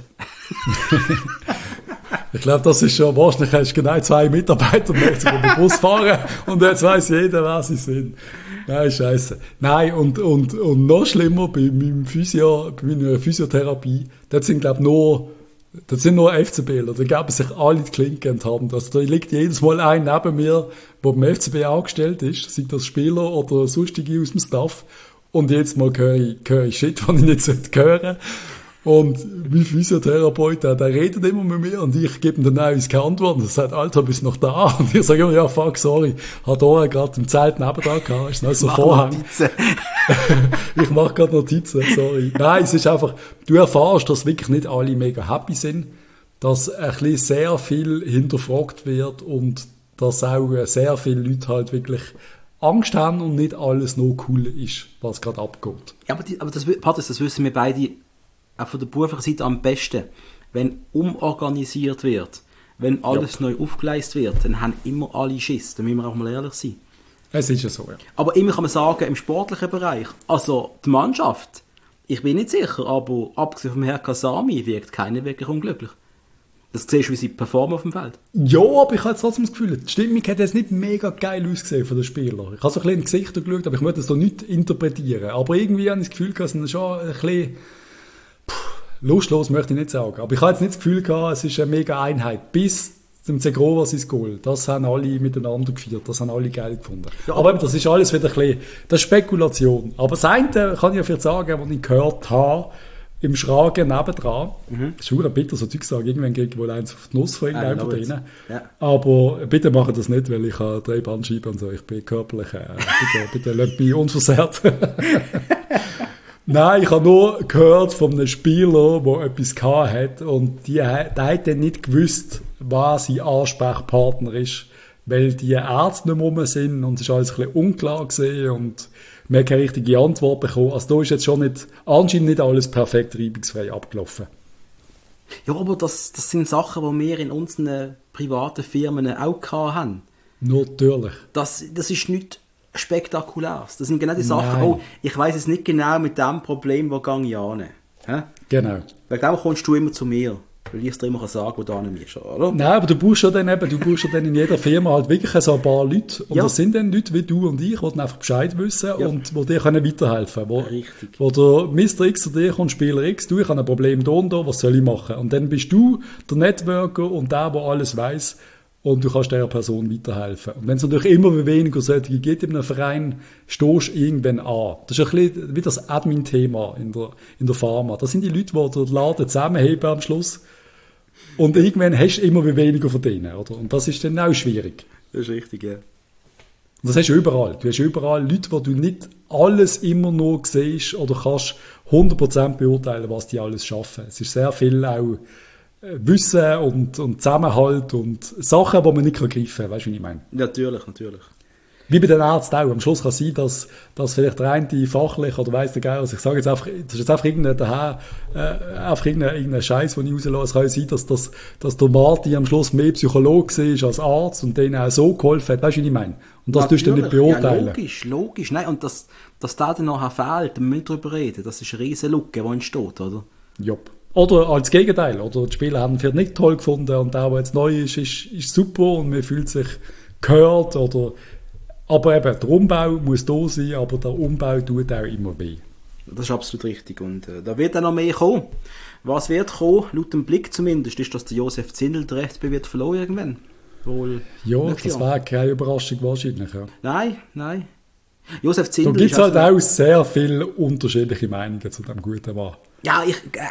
Ich glaube, das ist schon, wahrscheinlich hast du genau 2 Mitarbeiter, die den Bus fahren und jetzt weiss jeder, wer sie sind. Nein, scheisse. Nein, und noch schlimmer, bei meiner Physiotherapie, dort sind, glaube ich, das sind nur FCBler, da geben sich alle die Klinke in die Hand. Also da liegt jedes Mal ein neben mir, der beim FCB angestellt ist, sei das Spieler oder sonstige aus dem Staff. Und jetzt mal höre ich Shit, was ich nicht hören sollte. Und mein Physiotherapeut, der redet immer mit mir und ich gebe ihm dann auch keine Antwort. Und er sagt, Alter, bist du noch da? Und ich sage immer, ja, fuck, sorry. Hat da gerade im Zelt nebenan gehabt. Ist noch so Vorhang. Ich mache gerade Notizen, sorry. Nein, es ist einfach, du erfährst, dass wirklich nicht alle mega happy sind, dass ein bisschen sehr viel hinterfragt wird und dass auch sehr viele Leute halt wirklich Angst haben und nicht alles nur cool ist, was gerade abgeht. Ja, aber das wissen wir beide auch von der beruflichen Seite am besten. Wenn umorganisiert wird, wenn alles neu aufgeleistet wird, dann haben immer alle Schiss. Da müssen wir auch mal ehrlich sein. Es ist ja so, ja. Aber immer kann man sagen, im sportlichen Bereich, also die Mannschaft, ich bin nicht sicher, aber abgesehen vom Herrn Kasami wirkt keiner wirklich unglücklich. Das siehst du, wie sie performen auf dem Feld. Ja, aber ich habe jetzt trotzdem das Gefühl, die Stimmung hat jetzt nicht mega geil ausgesehen von den Spielern. Ich habe so ein bisschen in die Gesichter geschaut, aber ich möchte das so nicht interpretieren. Aber irgendwie habe ich das Gefühl, dass es schon ein bisschen lustlos, möchte ich nicht sagen. Aber ich habe jetzt nicht das Gefühl gehabt, es ist eine mega Einheit. Bis zum Zegrova sein Goal. Das haben alle miteinander gefeiert. Das haben alle geil gefunden. Ja, aber das ist alles wieder ein bisschen, das ist Spekulation. Aber das eine kann ich ja vielleicht sagen, was ich gehört habe, im Schragen nebendran. Das ist schon bitter, so Zeug sagen. Irgendwann geht wohl eins auf die Nuss von irgendeinem von denen. Ja. Aber bitte macht das nicht, weil ich habe 3 Bandscheiben und so. Ich bin körperlich, bitte lasst mich unversehrt. Nein, ich habe nur gehört von einem Spieler, der etwas gehabt hat und der hat dann nicht gewusst, was sein Ansprechpartner ist, weil die Ärzte nicht mehr rum sind und es ist alles ein bisschen unklar gewesen und wir haben keine richtige Antwort bekommen. Also da ist jetzt schon anscheinend nicht alles perfekt reibungsfrei abgelaufen. Ja, aber das sind Sachen, die wir in unseren privaten Firmen auch gehabt haben. Natürlich. Das ist nicht Spektakuläres. Das sind genau die Sachen, oh, ich weiss es nicht genau mit dem Problem, wo gehe ich an. Genau. Wegen dem kommst du immer zu mir, weil ich es dir immer sagen kann, wo du an bist, oder? Nein, aber du brauchst ja dann in jeder Firma halt wirklich so ein paar Leute. Und das sind dann Leute wie du und ich, die dann einfach Bescheid wissen und die dir weiterhelfen können. Wo der Mr. X zu dir kommt, Spieler X, du, ich habe ein Problem da und da, was soll ich machen? Und dann bist du der Networker und der alles weiss. Und du kannst dieser Person weiterhelfen. Und wenn es natürlich immer weniger solche gibt in einem Verein, stehst du irgendwann an. Das ist ein bisschen wie das Admin-Thema in der Pharma. Das sind die Leute, die den Laden zusammenheben am Schluss Und irgendwann hast du immer weniger von denen, oder? Und das ist dann auch schwierig. Das ist richtig, ja. Und das hast du überall. Du hast überall Leute, wo du nicht alles immer nur siehst oder kannst 100% beurteilen, was die alles schaffen. Es ist sehr viel auch Wissen und Zusammenhalt und Sachen, die man nicht greifen kann. Weißt du, wie ich meine? Natürlich. Wie bei den Ärzten auch. Am Schluss kann es sein, dass vielleicht der eine fachlich oder weiss der Geil, also ich sage jetzt einfach, das ist jetzt einfach irgendein Scheiß, den ich rauslasse. Es kann ja sein, dass der Martin am Schluss mehr Psychologe war als Arzt und denen auch so geholfen hat. Weißt du, wie ich meine? Und das tust du nicht beurteilen. Ja, logisch. Nein, und dass der dann nachher fehlt, da müssen wir drüber reden. Das ist eine riesen Lücke, die entsteht, oder? Jupp. Oder als Gegenteil. Oder die Spieler haben ihn nicht toll gefunden und der jetzt neu ist super und man fühlt sich gehört. Aber eben, der Umbau muss da sein, aber der Umbau tut auch immer weh. Das ist absolut richtig. Und da wird dann noch mehr kommen. Was wird kommen, laut dem Blick zumindest, ist, dass der Josef Zindel der FCB wird verloren irgendwann. Wohl ja, das wäre keine Überraschung wahrscheinlich. Ja. Nein. Josef Zindel. Da gibt es halt auch sehr viele unterschiedliche Meinungen zu dem guten Mann. Ja,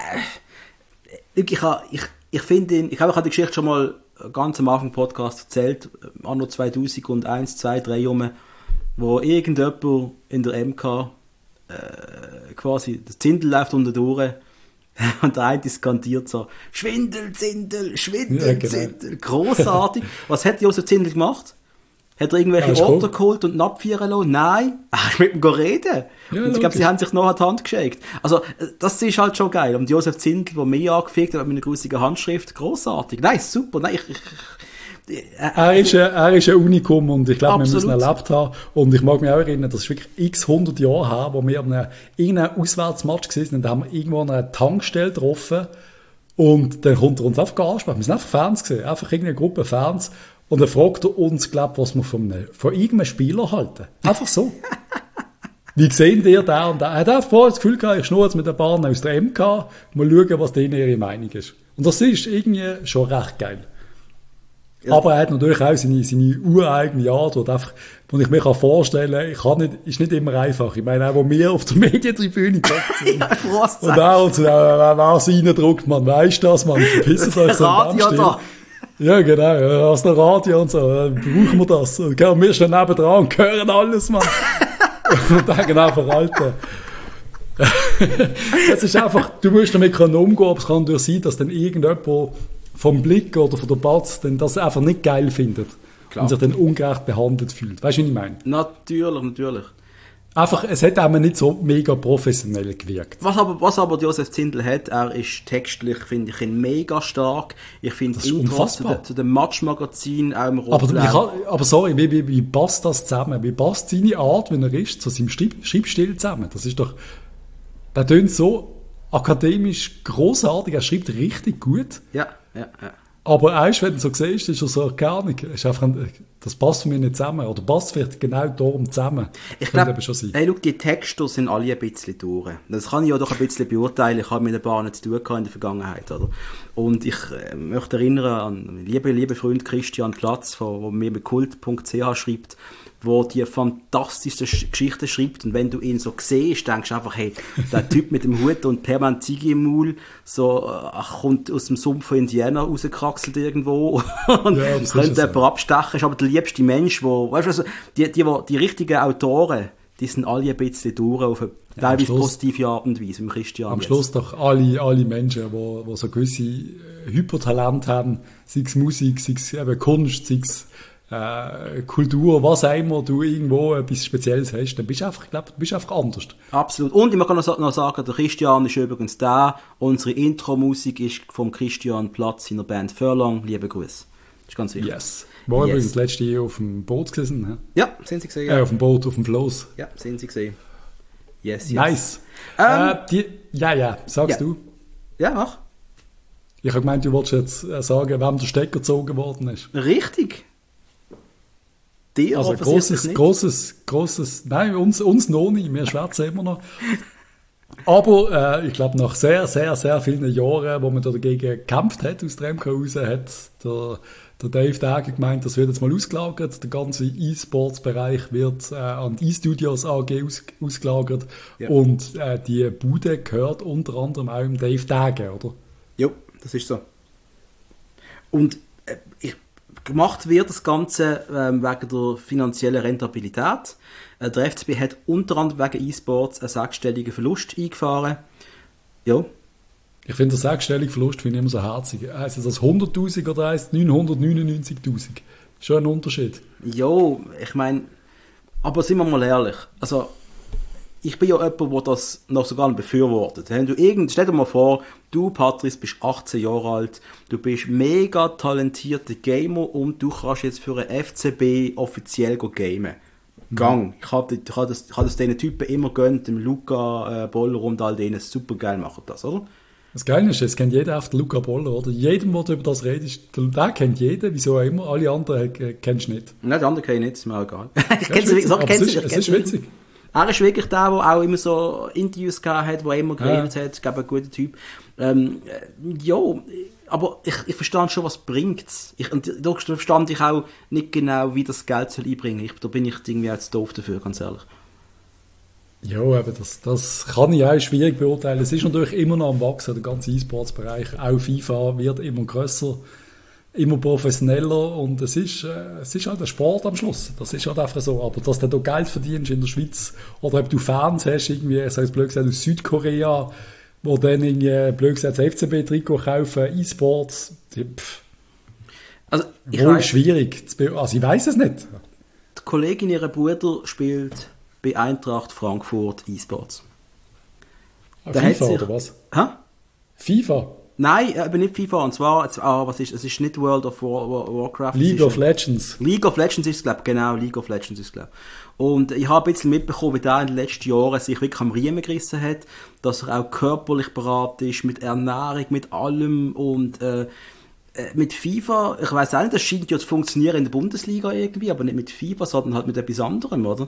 ich finde ihn, ich habe die Geschichte schon mal ganz am Anfang des Podcasts erzählt, anno 2001, 2, 3 rum, wo irgendjemand in der MK quasi, das Zindel läuft unter durch und der eine skandiert so, Schwindel, Zindel, Ja, genau. Zindel, grossartig. Was hat Josef Zindel gemacht? Hat er irgendwelche Orte geholt und abfeiern lassen? Nein. Ich mit ihm reden. Ja, und ich glaube, sie haben sich noch an die Hand geschickt. Also, das ist halt schon geil. Und Josef Zindel, der mich angefickt hat mit einer grusigen Handschrift, grossartig. Nein, super. Nein, er ist ein Unikum und ich glaube, wir müssen erlebt haben. Und ich mag mich auch erinnern, das ist wirklich x 100 Jahre her, wo wir an irgendeinem Auswärtsmatch gesehen sind, da haben wir irgendwo an einer Tankstelle getroffen und dann kommt er uns einfach ansprechen. Wir sind einfach Fans gesehen, einfach irgendeine Gruppe Fans. Und dann fragt er uns, glaubt, was wir von irgendeinem Spieler halten. Einfach so. Wie sehen ihr da und da? Er hat einfach das Gefühl gehabt, ich schnurre jetzt mit den Bahnen aus der MK, mal schauen, was denen ihre Meinung ist. Und das ist irgendwie schon recht geil. Ja. Aber er hat natürlich auch seine ureigene Art, wo ich mir vorstellen kann, ist nicht immer einfach. Ich meine, auch wo wir auf der Medientribüne sind. Ja, und auch, wer es reindruckt, man weiss das, man verpisst euch so am da. Ja, genau, aus der Radio und so, brauchen wir das. Und wir stehen nebendran und hören alles, Mann. Und denken einfach, Alter. Es ist einfach, du musst damit umgehen, aber es kann durch sein, dass dann irgendjemand vom Blick oder von der Batz dann das einfach nicht geil findet. Klar. Und sich dann ungerecht behandelt fühlt. Weißt du, was ich meine? Natürlich. Einfach, es hat auch nicht so mega professionell gewirkt. Was aber Josef Zindel hat, er ist textlich, finde ich, ihn mega stark. Ich finde Intros zu dem Matchmagazin auch im Rotblau. Aber sorry, wie passt das zusammen? Wie passt seine Art, wenn er ist, zu seinem Schreibstil zusammen? Das ist doch, der tönt so akademisch grossartig, er schreibt richtig gut. Ja. Aber erst, wenn du so siehst, ist er so keine Ahnung. Das passt für mich nicht zusammen. Oder passt vielleicht genau darum zusammen. Ich glaube, hey, die Texte sind alle ein bisschen durch. Das kann ich ja doch ein bisschen beurteilen. Ich habe mit ein paar nicht zu tun in der Vergangenheit. Oder? Und ich möchte erinnern an liebe Freund Christian Platz, der mir bei kult.ch schreibt, wo die fantastischste Geschichten schreibt. Und wenn du ihn so siehst, denkst du einfach, hey, der Typ mit dem Hut und permanent Ziege im Maul, so, kommt aus dem Sumpf von Indiana rausgekraxelt irgendwo und könnte jemand abstechen. Ist aber der liebste Mensch, weißt du, also, die richtigen Autoren, die sind alle ein bisschen durch auf eine teilweise positive Art und Weise, mit Christian. Am Schluss doch alle Menschen, die so gewisse Hypertalent haben, sei es Musik, sei es eben Kunst, sei es Kultur, was auch immer du irgendwo etwas Spezielles hast, dann bist du einfach, einfach anders. Absolut. Und ich kann noch sagen, der Christian ist übrigens da. Unsere Intro-Musik ist vom Christian Platz in der Band Furlong. Liebe Grüße. Das ist ganz wichtig. Yes. War übrigens das letzte Jahr auf dem Boot gewesen, ne? Ja, sind sie gesehen. Ja. Auf dem Boot, auf dem Floß. Ja, sind sie gesehen. Yes. Nice. Sagst du? Ja, mach. Ich habe gemeint, du wolltest jetzt sagen, wem der Stecker gezogen worden ist. Richtig. Dir also grosses, nein, uns noch nicht, wir schwätzen immer noch. Aber ich glaube, nach sehr, sehr, sehr vielen Jahren, wo man da dagegen gekämpft hat, aus der MK raus, hat der Dave Däger gemeint, das wird jetzt mal ausgelagert, der ganze E-Sports-Bereich wird an die E-Studios AG ausgelagert und die Bude gehört unter anderem auch dem Dave Däger, oder? Ja, das ist so. Und gemacht wird das Ganze wegen der finanziellen Rentabilität. Der FCB hat unter anderem wegen E-Sports einen 6-stelligen Verlust eingefahren. Ja. Ich finde, der 6-stellige Verlust finde ich immer so herzig. Heißt das 100'000 oder heißt 999'000? Schon ein Unterschied. Ja, ich meine, aber sind wir mal ehrlich, also ich bin ja jemand, der das noch sogar nicht befürwortet. Stell dir mal vor, du, Patrice, bist 18 Jahre alt, du bist mega talentierter Gamer und du kannst jetzt für einen FCB offiziell gamen. Gang. Ich hab das diesen Typen immer gönnt, dem Luca Boller und all denen, super geil machen das, oder? Das Geile ist, es kennt jeder auf den Luca Boller, oder? Jedem, der über das redet, der kennt jeder, wieso auch immer. Alle anderen kennst du nicht. Nein, die anderen kenne ich nicht, ist mir auch egal. Es ist witzig. Er ist wirklich der auch immer so Interviews gehabt hat, der immer geredet hat. Ich glaube, ein guter Typ. Ja, aber ich verstand schon, was bringt's. Da verstand ich auch nicht genau, wie das Geld soll einbringen. Da bin ich irgendwie auch zu doof dafür, ganz ehrlich. Ja, aber das kann ich auch schwierig beurteilen. Es ist natürlich immer noch am Wachsen, der ganze E-Sports-Bereich. Auch FIFA wird immer grösser, immer professioneller und es ist halt ein Sport am Schluss. Das ist halt einfach so. Aber dass du da Geld verdienst in der Schweiz oder ob du Fans hast, irgendwie, ich sage es blöd gesagt, aus Südkorea, wo dann irgendwie, blöd gesagt, das FCB-Trikot kaufen, E-Sports, also, schwierig. Also ich weiss es nicht. Die Kollegin, ihrer Bruder, spielt bei Eintracht Frankfurt E-Sports. FIFA oder was? Hä? FIFA? Nein, aber nicht FIFA. Und zwar, es ist nicht World of Warcraft. League of Legends. League of Legends ist es, glaube ich. Genau, League of Legends ist es, glaube ich. Und ich habe ein bisschen mitbekommen, wie der in den letzten Jahren sich wirklich am Riemen gerissen hat, dass er auch körperlich bereit ist, mit Ernährung, mit allem und mit FIFA, ich weiss auch nicht, das scheint ja zu funktionieren in der Bundesliga irgendwie, aber nicht mit FIFA, sondern halt mit etwas anderem, oder?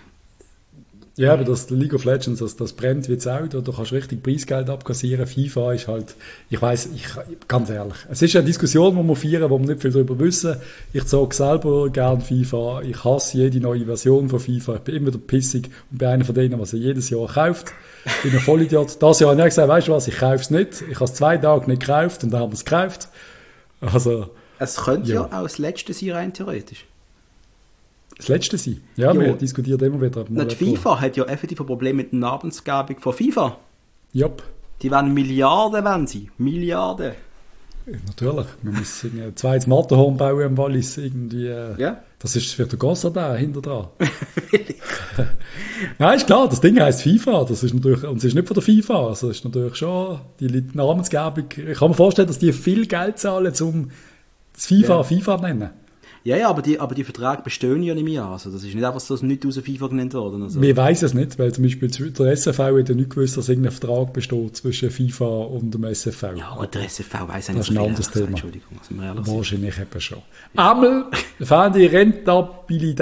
Ja, aber das League of Legends, das brennt wie Sau, da kannst du richtig Preisgeld abkassieren. FIFA ist halt, ganz ehrlich, es ist eine Diskussion, die wir führen, wo wir nicht viel darüber wissen. Ich zocke selber gerne FIFA, ich hasse jede neue Version von FIFA, ich bin immer der pissig und bin einer von denen, was er jedes Jahr kauft. Ich bin ein Vollidiot. Das Jahr habe ich gesagt, weißt du was, ich kaufe es nicht. Ich habe es 2 Tage nicht gekauft und dann haben wir es gekauft. Also, es könnte ja auch das letzte sein, rein theoretisch. Das letzte sein? Ja, wir diskutieren immer wieder. Die FIFA hat ja effektiv ein Problem mit der Namensgebung von FIFA. Jupp. Die werden Milliarden, wenn sie. Milliarden. Natürlich. Man muss ein zweites Matterhorn bauen im Wallis. Irgendwie, ja. Das ist für den Gossadin hinter dran. Nein, ist klar, das Ding heisst FIFA. Das ist natürlich, und es ist nicht von der FIFA. Also ist natürlich schon die Namensgebung. Ich kann mir vorstellen, dass die viel Geld zahlen, um das FIFA FIFA zu nennen. Ja, aber die Verträge bestehen ja nicht mehr. Also das ist nicht einfach so, dass nicht aus der FIFA genannt worden. Also. Wir weiss es nicht, weil zum Beispiel der SFV hat ja nicht gewusst, dass irgendein Vertrag besteht zwischen FIFA und dem SFV. Ja, aber der SFV weiss ja nicht so viel. Das ist ein anderes Thema. Entschuldigung, sind wir ehrlich. Wahrscheinlich eben schon. Einmal fand die Rentabilität,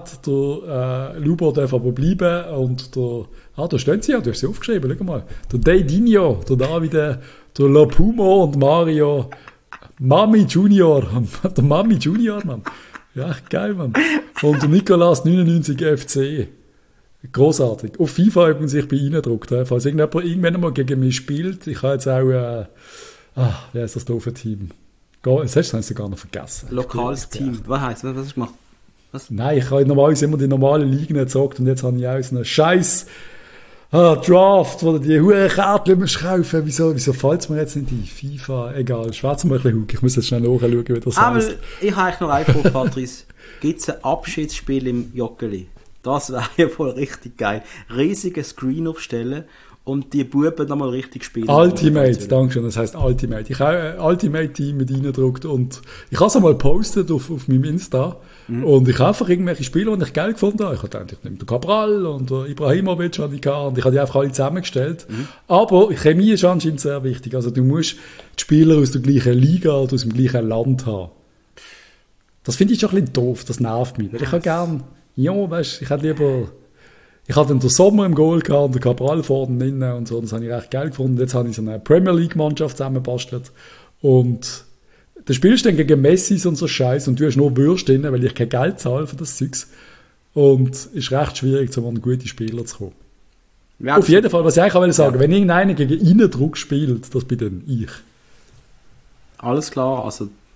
der Lubo darf aber bleiben und da stehen sie ja, du hast sie aufgeschrieben, schau mal. Der Deidinho, der David, der Lapumo und Mario Mami Junior, der Mami Junior, Mann. Ja, echt geil, Mann. Und der Nicolas 99 FC. Großartig. Auf FIFA übrigens sich bei Ihnen gedruckt. Falls irgendwann mal gegen mich spielt, ich habe jetzt auch, wie heisst das doofe Team? Das hast du gar noch vergessen. Lokales Team. Was heisst das? Was hast du gemacht? Was? Nein, ich habe normalerweise immer die normalen Ligen gezockt und jetzt habe ich auch so einen Scheiß Draft, wo du die hohen Kärtchen musst kaufen. Wieso fällt es mir jetzt nicht ein? FIFA, egal. Schwätze mal ein bisschen Hug. Ich muss jetzt schnell nachschauen, wie das heisst. Ich habe eigentlich noch eine Frage, Patrice. Gibt es ein Abschiedsspiel im Joggeli? Das wäre ja voll richtig geil. Riesige Screen aufstellen und die Buben nochmal richtig spielen. Ultimate, danke schön, das heisst Ultimate. Ich habe ein Ultimate-Team mit reingedruckt und ich habe es einmal gepostet auf meinem Insta und ich habe einfach irgendwelche Spiele, die ich geil gefunden habe. Ich habe gedacht, ich nehme den Cabral und den Ibrahimovic und ich habe die einfach alle zusammengestellt. Aber Chemie ist anscheinend sehr wichtig. Also du musst die Spieler aus der gleichen Liga oder aus dem gleichen Land haben. Das finde ich schon ein bisschen doof, das nervt mich. Weil ich habe gern, ich hätte lieber... Ich hatte den Sommer im Goal gehabt und den Cabral vorne drin und so, das habe ich recht geil gefunden. Jetzt habe ich so eine Premier League Mannschaft zusammengebastelt und da spielst du dann gegen Messis und so Scheiß und du hast nur Würste drin, weil ich kein Geld zahle für das Zeugs. Und es ist recht schwierig, um an gute Spieler zu kommen. Ja, auf jeden Fall, was ich eigentlich sagen wollte, wenn irgendeiner gegen Innendruck spielt, das bin dann ich. Alles klar, also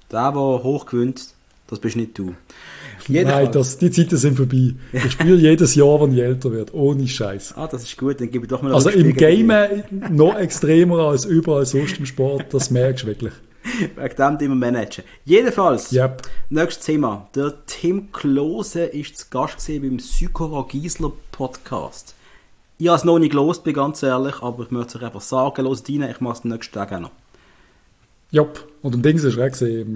Der hoch gewinnt, das bist nicht du. Nein, die Zeiten sind vorbei. Ich spiele jedes Jahr, wenn ich älter werde, ohne Scheiß. Das ist gut, dann gebe ich doch mal Also im Game noch extremer als überall sonst im Sport, das merkst du wirklich. Wegen dem immer managen. Jedenfalls, Yep. Nächstes Thema. Der Tim Klose ist zu Gast gewesen beim Sykora Giesler Podcast. Ich habe es noch nicht gelost, bin ganz ehrlich, aber ich möchte euch einfach sagen, hört rein, ich mache es den nächsten Tag auch noch. Jupp. Und im Ding ist es auch gesehen,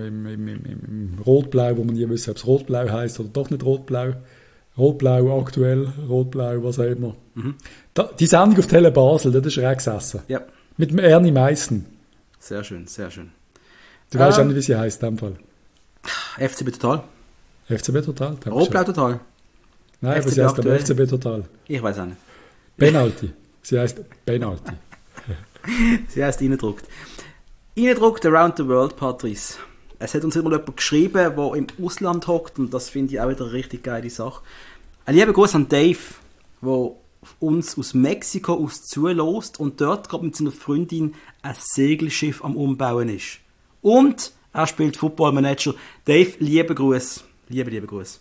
im Rot-Blau, wo man nie wissen, ob es Rot-Blau heisst oder doch nicht Rot-Blau. Rot-Blau aktuell, Rot-Blau, was auch immer. Mhm. Die Sendung auf Tele Basel, das ist er auch gesessen. Ja. Mit dem Ernie Meissen. Sehr schön, sehr schön. Du weißt auch nicht, wie sie heisst in dem Fall. FCB Total. FCB Total? Rot-Blau Total. Nein, aber sie heisst aber FCB Total. Ich weiß auch nicht. Penalty. Sie heisst Penalty. Sie heisst Innendruckt. Innendruckt Around the World, Patrice. Es hat uns immer jemand geschrieben, der im Ausland hockt, und das finde ich auch wieder eine richtig geile Sache. Ein lieber Gruß an Dave, der uns aus Mexiko aus zulässt und dort gerade mit seiner Freundin ein Segelschiff am Umbauen ist. Und er spielt Football Manager. Dave, liebe Gruß. Liebe Gruß.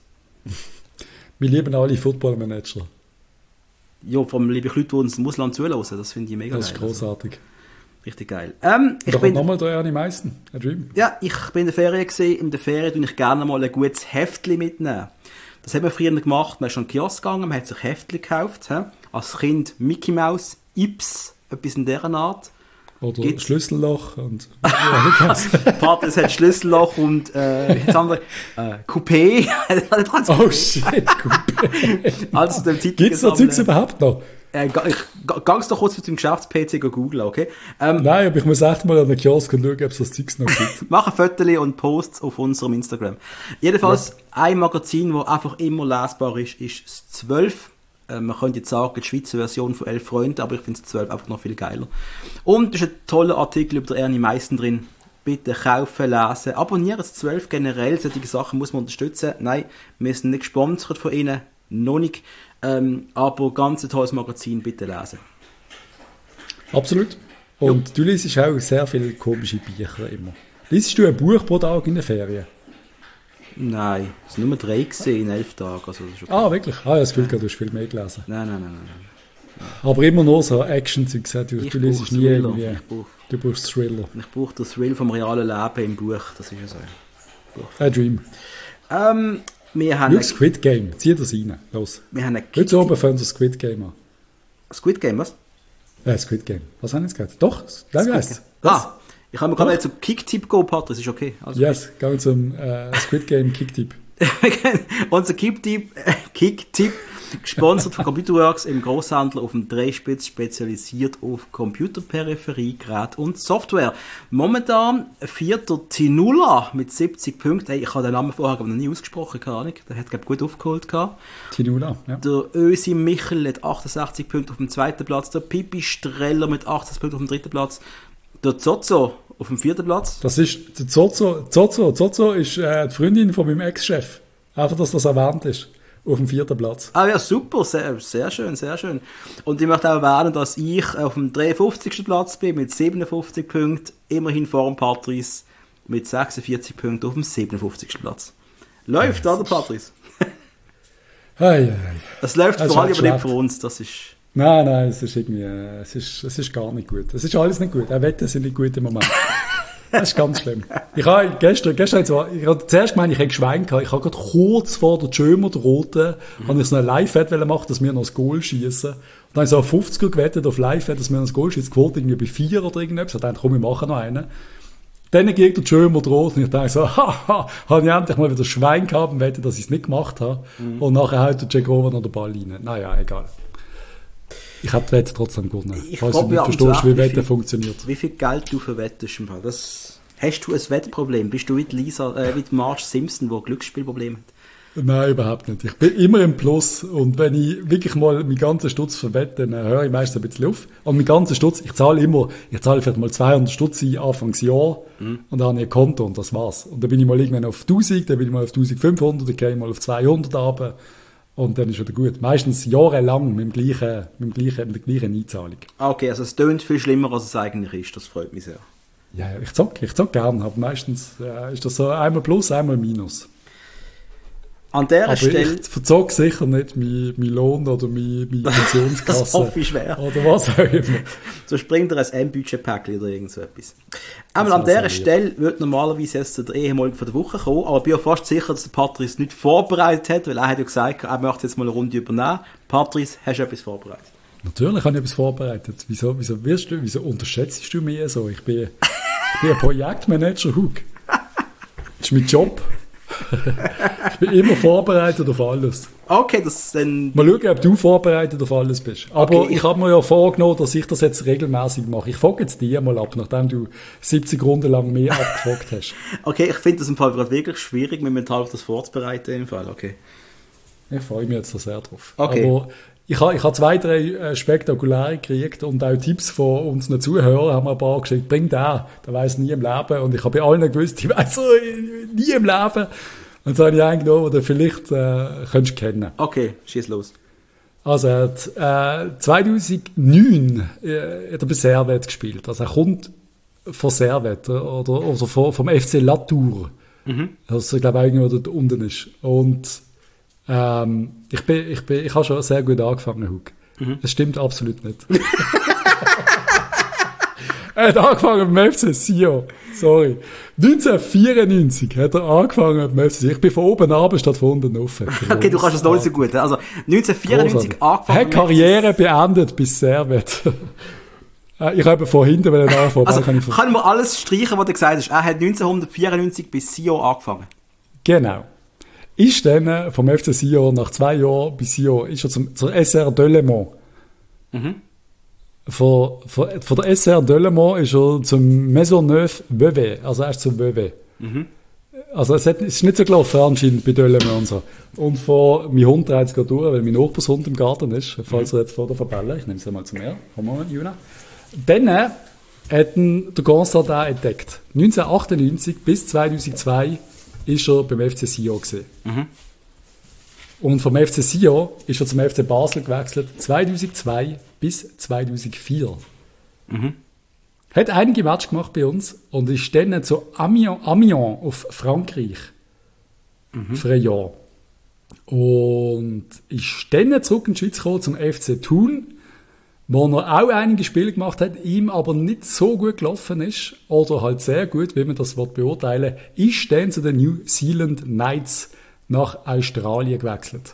Wir lieben alle Football Manager. Ja, vor allem liebe Leute, die uns im Ausland zulassen. Das finde ich mega geil. Das ist großartig. Richtig geil. Ich bin nochmal der Ernie Meissen, ein Dream. Ja, ich bin in der Ferien gewesen. In der Ferien tue ich gerne mal ein gutes Heftchen mitnehmen. Das haben wir früher gemacht. Man ist schon in den Kiosk gegangen, man hat sich Heftchen gekauft. Als Kind Mickey Mouse, Ips, etwas in dieser Art. Oder Gibt's? Schlüsselloch. Und Partner hat Schlüsselloch und jetzt haben wir Coupé. Oh shit, Coupé. Also, gibt es da Zeugs überhaupt noch? Ich gang's doch kurz mit dem Geschäfts-PC googeln, okay? Nein, aber ich muss echt mal an den Kiosk und schauen, ob es das Zeugs noch gibt. Mach ein Foto und Posts auf unserem Instagram. Jedenfalls, ein Magazin, das einfach immer lesbar ist das 12. Man könnte jetzt sagen, die Schweizer Version von 11 Freunden, aber ich finde das 12 einfach noch viel geiler. Und es ist ein toller Artikel über den Ernie Meissen drin. Bitte kaufen, lesen, abonnieren das 12 generell. Solche Sachen muss man unterstützen. Nein, wir sind nicht gesponsert von Ihnen, noch nicht. Aber ganz ein tolles Magazin, bitte lesen. Absolut. Und du liest auch sehr viele komische Bücher immer. Liest du ein Buch pro Tag in den Ferien? Nein, es waren nur 3 in 11 Tagen. Also das ist okay. Wirklich? Ich habe das Gefühl, du hast viel mehr gelesen. Nein. Aber immer nur so Action-Zeugs. Du liest nie irgendwie. Du brauchst Thriller. Ich brauche den Thrill vom realen Leben im Buch. Das ist ja so. Ein Dream. Wir haben Squid Game. Zieh das rein. Los. Wir haben heute oben fangen wir das Squid Game an. Squid Game, was? Squid Game. Was haben wir jetzt gesagt? Doch, das heißt. Ich kann mir gerade zum Kicktipp gehen, Pat, das ist okay. Also yes, gehen wir zum Squid Game Kicktipp. Unser Kicktipp, gesponsert von Computerworks im Grosshandel auf dem Dreispitz, spezialisiert auf Computerperipherie, Geräte und Software. Momentan 4. Tinula mit 70 Punkten. Hey, ich habe den Namen vorher noch nie ausgesprochen, keine Ahnung. Der hat, glaube ich, gut aufgeholt gehabt. Tinula, ja. Der Ösi Michel hat 68 Punkte auf dem 2. Platz. Der Pipi Streller mit 80 Punkten auf dem 3. Platz. Der Zozo auf dem 4. Platz. Das ist der Zozo. Zozo ist die Freundin von meinem Ex-Chef. Einfach, dass das erwähnt ist. Auf dem 4. Platz. Ja, super. Sehr schön, sehr schön. Und ich möchte auch erwähnen, dass ich auf dem 53. Platz bin mit 57 Punkten. Immerhin vor dem Patrice mit 46 Punkten auf dem 57. Platz. Läuft, oder, Patrice? Hey. Es läuft vor allem aber nicht für uns. Das ist... Nein, es ist irgendwie, es ist gar nicht gut. Es ist alles nicht gut. Auch Wetten sind nicht gut im Moment. Das ist ganz schlimm. Ich habe gestern zuerst gemeint, ich hätte Schwein gehabt. Ich habe gerade kurz vor der Schömer, der Roten, habe ich so ein Live-Wett machen, dass wir noch das Goal schießen. Und dann habe ich so auf 50er gewettet, auf Live-Wett, dass wir noch das Goal schießen. Quote irgendwie bei 4 oder irgendetwas. Ich dachte, komm, wir machen noch einen. Dann geht der Schömer, der Roten, und ich dachte so, haha, habe ich endlich mal wieder Schwein gehabt und wette, dass ich es nicht gemacht habe. Und nachher haut der Jack Rowan noch den Ball rein. Naja, egal. Ich habe die Wette trotzdem gewonnen. Falls du nicht verstehst, wie Wette funktioniert. Wie viel Geld du verwettest im Fall? Hast du ein Wettproblem? Bist du wie wie Marge Simpson, der Glücksspielprobleme hat? Nein, überhaupt nicht. Ich bin immer im Plus. Und wenn ich wirklich mal meinen ganzen Stutz verwette, dann höre ich meistens ein bisschen auf. Und meinen ganzen Stutz, ich zahle vielleicht mal 200 Stutz Anfangsjahr. Und dann habe ich ein Konto und das war's. Und dann bin ich mal irgendwann auf 1000, dann bin ich mal auf 1500, dann gehe ich mal auf 200 runter. Und dann ist wieder gut. Meistens jahrelang mit der gleichen Einzahlung. Okay, also es tönt viel schlimmer, als es eigentlich ist. Das freut mich sehr. Ja, ich zock gern, aber meistens ist das so einmal plus, einmal minus. An dieser aber Stelle... ich verzog sicher nicht mein Lohn oder meine Pensionskasse. Das hoffe ich schwer. Oder was auch immer. So springt er ein M-Budget-Päckchen oder irgend so etwas. Einmal an dieser Stelle wird normalerweise jetzt der Ehemalige von der Woche kommen, aber ich bin auch fast sicher, dass der Patrice nicht vorbereitet hat, weil er hat ja gesagt, er möchte jetzt mal eine Runde übernehmen. Patrice, hast du etwas vorbereitet? Natürlich habe ich etwas vorbereitet. Wieso unterschätzt du mich so? Ich bin ein Projektmanager, Hug. Das ist mein Job. Ich bin immer vorbereitet auf alles. Okay, das ist dann... Mal schauen, ob du vorbereitet auf alles bist. Aber okay, ich habe mir ja vorgenommen, dass ich das jetzt regelmäßig mache. Ich frage jetzt dich mal ab, nachdem du 70 Runden lang mehr abgefragt hast. Okay, ich finde das im Fall wirklich schwierig, mir mental auf das vorzubereiten. Im Fall. Okay. Ich freue mich jetzt sehr drauf. Okay. Aber ich habe 2, 3 spektakuläre gekriegt und auch Tipps von unseren Zuhörern haben wir ein paar geschickt. Bring den, der weiss nie im Leben. Und ich habe bei allen gewusst, ich weiss nie im Leben. Und so habe ich einen genommen, den vielleicht könntest du kennen. Okay, schieß los. Also er hat 2009 hat er bei Servette gespielt. Also er kommt von Servette oder vom FC Latour. Also ich glaube irgendwo dort unten ist. Und ich habe schon sehr gut angefangen, Hug. Das stimmt absolut nicht. Er hat angefangen beim FC Sion. Sorry. 1994 hat er angefangen beim FC Sion. Ich bin von oben runter statt von unten offen. Okay, du kannst das noch nicht so gut. Also 1994 angefangen. Er hat Karriere beendet bis Servette. Ich habe von hinten anfangen. Also kann man alles streichen, was du gesagt hast. Er hat 1994 bis Sion angefangen. Genau. Ist dann vom FC Sion nach 2 Jahren bis Sion ist er zur SR Delemont. Von der SR Delemont ist er zum Maisonneuve-Vevey, also erst zum Vevey. Also es ist nicht so gelaufen anscheinend bei Delemont und so. Und mein Hund dreht es gerade durch, weil mein Nachbarshund im Garten ist, falls er jetzt vor der Verbelle, ich nehme es mal zu mir, komm mal, Juna. Dann hat der Gonzalo entdeckt. 1998 bis 2002 ist er beim FC Sion gewesen. Und vom FC Sion ist er zum FC Basel gewechselt, 2002 bis 2004. Hat einige Matches gemacht bei uns und ist dann zu Amiens auf Frankreich für ein Jahr. Und ist dann zurück in die Schweiz gekommen zum FC Thun, wo er auch einige Spiele gemacht hat, ihm aber nicht so gut gelaufen ist, oder halt sehr gut, wie man das beurteilen will, ist dann zu den New Zealand Knights nach Australien gewechselt.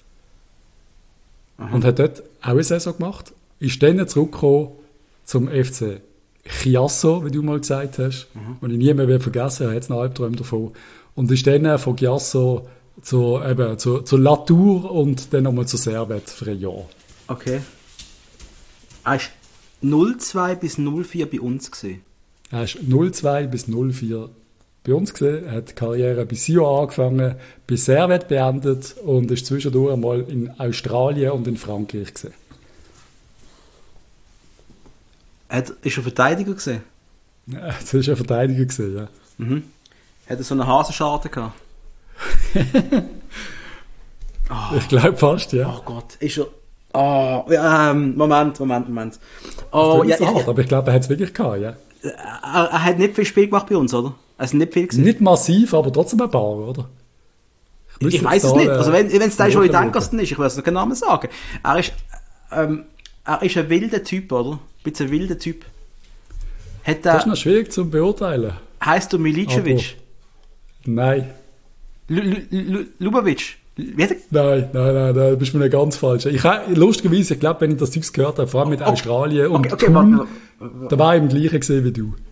Und hat dort auch eine Saison gemacht, ist dann zurückgekommen zum FC Chiasso, wie du mal gesagt hast, und ich nie mehr vergessen, er hat jetzt einen Albtraum davon, und ist dann von Chiasso zur Latour und dann nochmal zur Servette für ein Jahr. Okay. Er war 02 bis 04 bei uns gewesen. Er ist 02 bis 04 bei uns gewesen, er hat die Karriere bei Sion angefangen, bei Servette beendet und ist zwischendurch einmal in Australien und in Frankreich gewesen. Ist er Verteidiger gewesen? Ja, das ist ein Verteidiger gewesen, ja. Hat er so eine Hasenscharte gehabt? Ich glaube fast, ja. Oh Gott, ist er... Moment. Oh, ja, hart, aber ich glaube, er hat es wirklich gehabt, ja. Er hat nicht viel Spiel gemacht bei uns, oder? Also nicht viel gewesen. Nicht massiv, aber trotzdem ein paar, oder? Ich weiß es nicht. Also wenn es da schon in Denkersten ist, ich weiß es genau sagen. Er ist ein wilder Typ, oder? Ein bisschen ein wilder Typ. Das ist noch schwierig zu beurteilen. Heißt du Milicevic? Nein. Lubovic? Nein, da bist du mir ganz falsch. Lustigerweise, ich glaube, wenn ich das Zeug gehört habe, vor allem mit Australien und Thun, da war ich im gleichen gesehen wie du.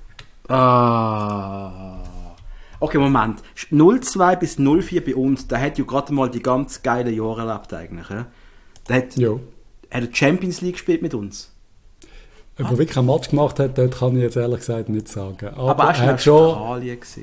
Okay, Moment. 02 bis 04 bei uns, da hat ja gerade mal die ganz geilen Jahre erlebt eigentlich. Ja? Hat er Champions League gespielt mit uns? Ob er wirklich ein Match gemacht hat, das kann ich jetzt ehrlich gesagt nicht sagen. Aber er hat Australien gesehen.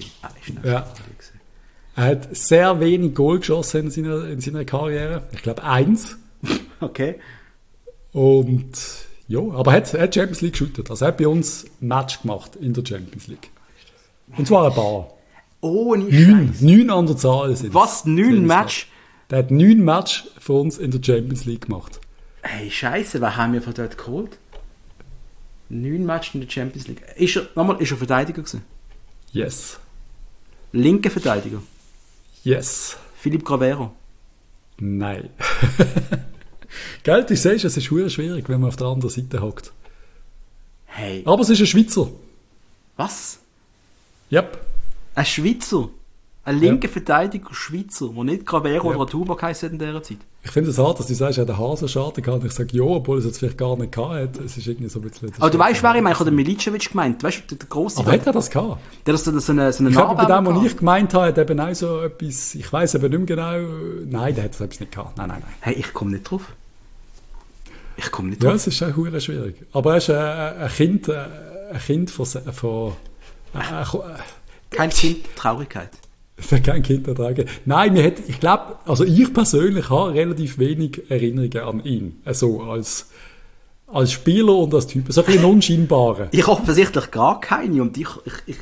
Er hat sehr wenig Goal geschossen in seiner Karriere. Ich glaube 1. Okay. Und ja, aber er hat Champions League geshootet. Also er hat bei uns ein Match gemacht in der Champions League. Und zwar ein paar. Oh, nicht scheiße. 9 an der Zahl sind. Was? 9 Match? Der hat 9 Match für uns in der Champions League gemacht. Hey, scheiße, was haben wir von dort geholt? 9 Matches in der Champions League. Ist er Verteidiger gewesen? Yes. Linker Verteidiger? Yes. Philipp Gravero? Nein. Gell, du siehst, es ist verdammt schwierig, wenn man auf der anderen Seite hockt. Hey. Aber es ist ein Schweizer. Was? Yep. Ein Schweizer? Ein linker Verteidiger Schweizer, der nicht Gravero oder Tuba geheißen hat in dieser Zeit? Ich finde es hart, dass du sagst, er hat einen Hasenschade gehabt. Ich sage, ja, obwohl es jetzt vielleicht gar nicht gehabt hat. Es ist irgendwie so ein bisschen... Aber du weißt, wer ich meine? Ich habe den Milicevic gemeint. Weißt du, der grosse... Aber hat er das gehabt? Der hat so eine Ich glaube, Narbe bei dem, was gehabt. ich gemeint habe, hat eben auch so etwas... Ich weiss eben nicht mehr genau... Nein, der hat das etwas nicht gehabt. Nein. Hey, ich komme nicht drauf. Ja, es ist auch verdammt schwierig. Aber er ist ein Kind von Kein Kind, Traurigkeit. kein Kind ertragen. Nein, ich glaube, also ich persönlich habe relativ wenig Erinnerungen an ihn. Also als Spieler und als Typ. So ein bisschen unscheinbarer. Ich habe offensichtlich gar keine und ich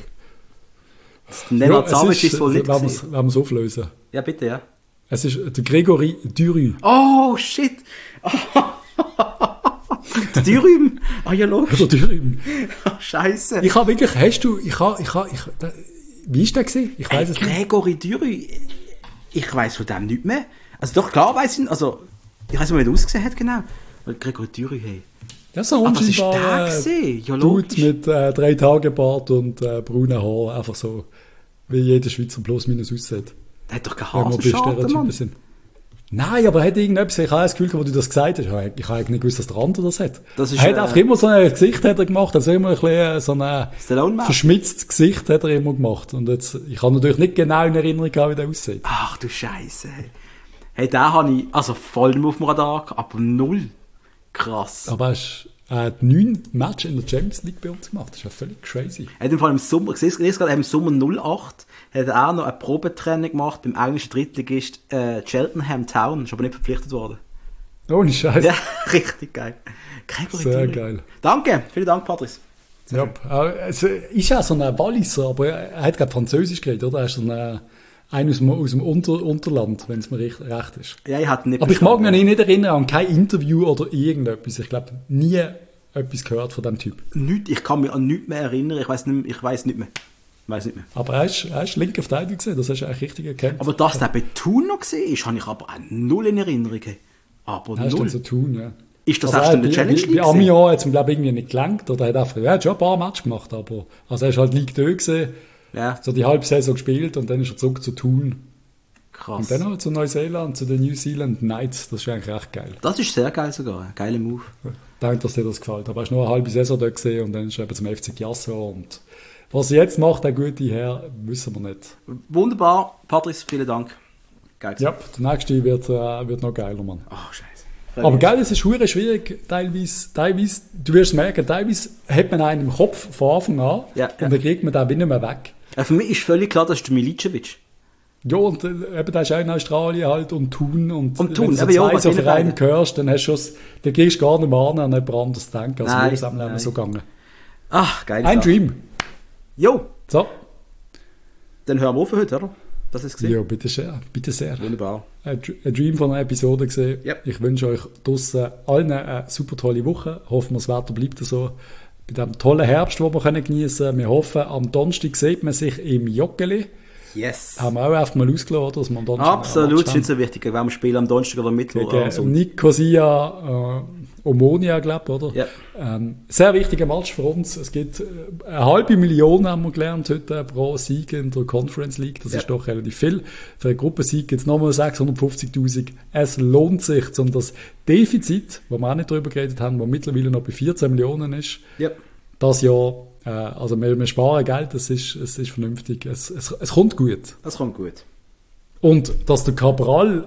Nenad Savic ist wohl nicht gewesen. Wenn wir es auflösen. Ja, bitte, ja. Es ist der Gregory Dürü. Oh, shit! Der Dürüm! Ah, ja, logisch. Oder Dürüm. Scheiße. Ich habe wirklich, wie ist der gewesen? Ich weiß es nicht. Gregory Dürü, ich weiss von dem nicht mehr. Also doch, klar weiss ich, also, ich weiss nicht, wie er ausgesehen hat, genau. Weil Gregory Dürü, hey. Das ist ein das ist der unscheinbarer gewesen. Ja, Dude logisch. mit 3 Tage Bart und braunen Haaren. Einfach so, wie jeder Schweizer plus minus aussieht. Der hat doch keinen Wenn wir bei Hasenscharte, Stereotypen Mann. sind. Nein, aber er hat irgendetwas, ich habe das Gefühl, wo du das gesagt hast, ich habe eigentlich nicht gewusst, dass der andere das hat. Das ist, er hat einfach immer so ein Gesicht hat er gemacht, also immer ein bisschen so ein Stallone-Mann. verschmitztes Gesicht hat er immer gemacht. Und jetzt, ich habe natürlich nicht genau in Erinnerung gehabt, wie der aussieht. Ach du Scheiße. Hey, den habe ich, also voll nicht mehr auf dem Radar gehabt, aber null. Krass. Aber er hat 9 Matches in der Champions League bei uns gemacht. Das ist ja völlig crazy. Er hat im Fall im Sommer, ich sehe es gerade, im Sommer 08 hat er auch noch ein Probetraining gemacht beim englischen Drittligist Cheltenham Town. Ist aber nicht verpflichtet worden. Ohne Scheiß. Ja, richtig geil. Gregory Sehr Dürü. Geil. Danke, vielen Dank, Patrice. Ja, es ist ja so ein Walliser, aber er hat gerade Französisch geredet, oder? Er ist so einer aus dem Unterland, wenn es mir recht ist. Ja, ich hatte nicht Aber ich mag verstanden. mich nicht erinnern an kein Interview oder irgendetwas. Ich glaube, nie etwas gehört von dem Typ. Nicht, ich kann mich an nichts mehr erinnern. Ich weiss nicht mehr. Aber er ist linker Verteidiger gewesen, das hast du eigentlich richtig erkannt. Aber dass der bei Thun noch war, habe ich aber auch null in Erinnerung. Aber Er ist dann null. so tun, ja. Ist das Also erst in der bei- Challenge Bei League? Amiens hat es ihm, glaube ich, irgendwie nicht gelangt. Oder er hat schon ein paar Matches gemacht, aber also er ist halt Ligue 2 gewesen, Ja, so die halbe Saison gespielt und dann ist er zurück zu Thun. krass. Und dann halt zu Neuseeland, zu den New Zealand Knights. Das ist eigentlich recht geil. Das ist sehr geil sogar. Ein geiler Move. Danke, dass dir das gefällt. Aber er ist nur eine halbe Saison dort gesehen und dann ist er eben zum FC Chiasso. Und was er jetzt macht, der gute Herr, wissen wir nicht. Wunderbar. Patrice, vielen Dank. Geil. Ja, der nächste wird noch geiler, Mann. Oh, scheiße. Aber geil, es ist verdammt schwierig, teilweise, du wirst merken, teilweise hat man einen im Kopf von Anfang an Ja, und dann kriegt man den wie nicht mehr weg. Für mich ist völlig klar, das ist der Milicevic. Ja, und eben, der ist auch in Australien halt und Thun. Und Und Thun, wenn du so eben, ja, zwei was so ihnen Vereine beide. hörst, dann dann gehst du gar nicht mehr an jemand anderes denken. Also Nein, mir ist es am Leben nein. so gegangen. Ach, geil. Ein Dream. Jo, So. dann hören wir auf für heute, oder? Das ist gesehen. Ja, bitte sehr. Bitte sehr. Wunderbar. Ein Dream von einer Episode gesehen. Ja. Ich wünsche euch draussen allen eine super tolle Woche. Hoffen wir, das Wetter bleibt so. Bei diesem tollen Herbst, den wir geniessen können. Wir hoffen, am Donnerstag sieht man sich im Joggeli. Yes. Haben wir auch einfach mal ausgelassen, oder? Dass wir am Donnerstag Absolut, ist nicht so wichtig. Wenn wir spielen am Donnerstag oder Mittwoch oder am gegen Sonntag. Nicosia Omonia, glaube ich, oder? Ja. Sehr wichtiger Match für uns. Es gibt 500.000, haben wir gelernt, heute pro Sieg in der Conference League. Das Ja. ist doch relativ viel. Für einen Gruppensieg gibt es nochmal 650.000. Es lohnt sich, um das Defizit, wo wir auch nicht drüber geredet haben, wo mittlerweile noch bei 14 Millionen ist, Ja. das Jahr, also wir sparen Geld, es ist vernünftig. Es kommt gut. Das kommt gut. Und dass der Cabral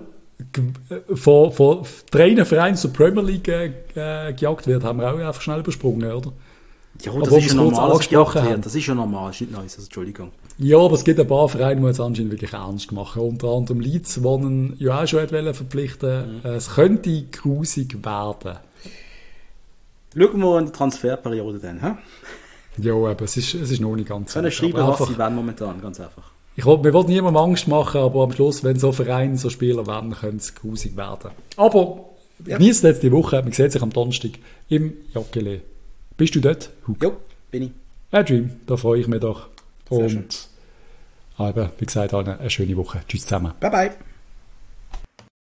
von Trainervereinen zur Premier League gejagt wird, haben wir auch einfach schnell übersprungen, oder? Ja, Aber das wo ist ja wir es kurz normal, dass angesprochen gejagt haben. wird. Das ist ja normal, das ist nicht Neues, also Entschuldigung. Ja, aber es gibt ein paar Vereine, die jetzt anscheinend wirklich ernst machen. Unter anderem Leeds, die ihn ja auch schon hat verpflichten. Es könnte grusig werden. Schauen wir in der Transferperiode dann. Hä? Ja, aber es ist noch nicht ganz Können so. schreiben, Aber was einfach, sie wollen momentan, ganz einfach. wir wollen niemandem Angst machen, aber am Schluss, wenn so Vereine, so Spieler werden, können es grusig werden. Aber genießt jetzt die Woche. Man sieht sich am Donnerstag im Joggeli. Bist du dort, Hugo? Jo, bin ich. Ja, Jim, da freue ich mich doch. Sehr schön. Und aber, wie gesagt, eine schöne Woche. Tschüss zusammen. Bye, bye.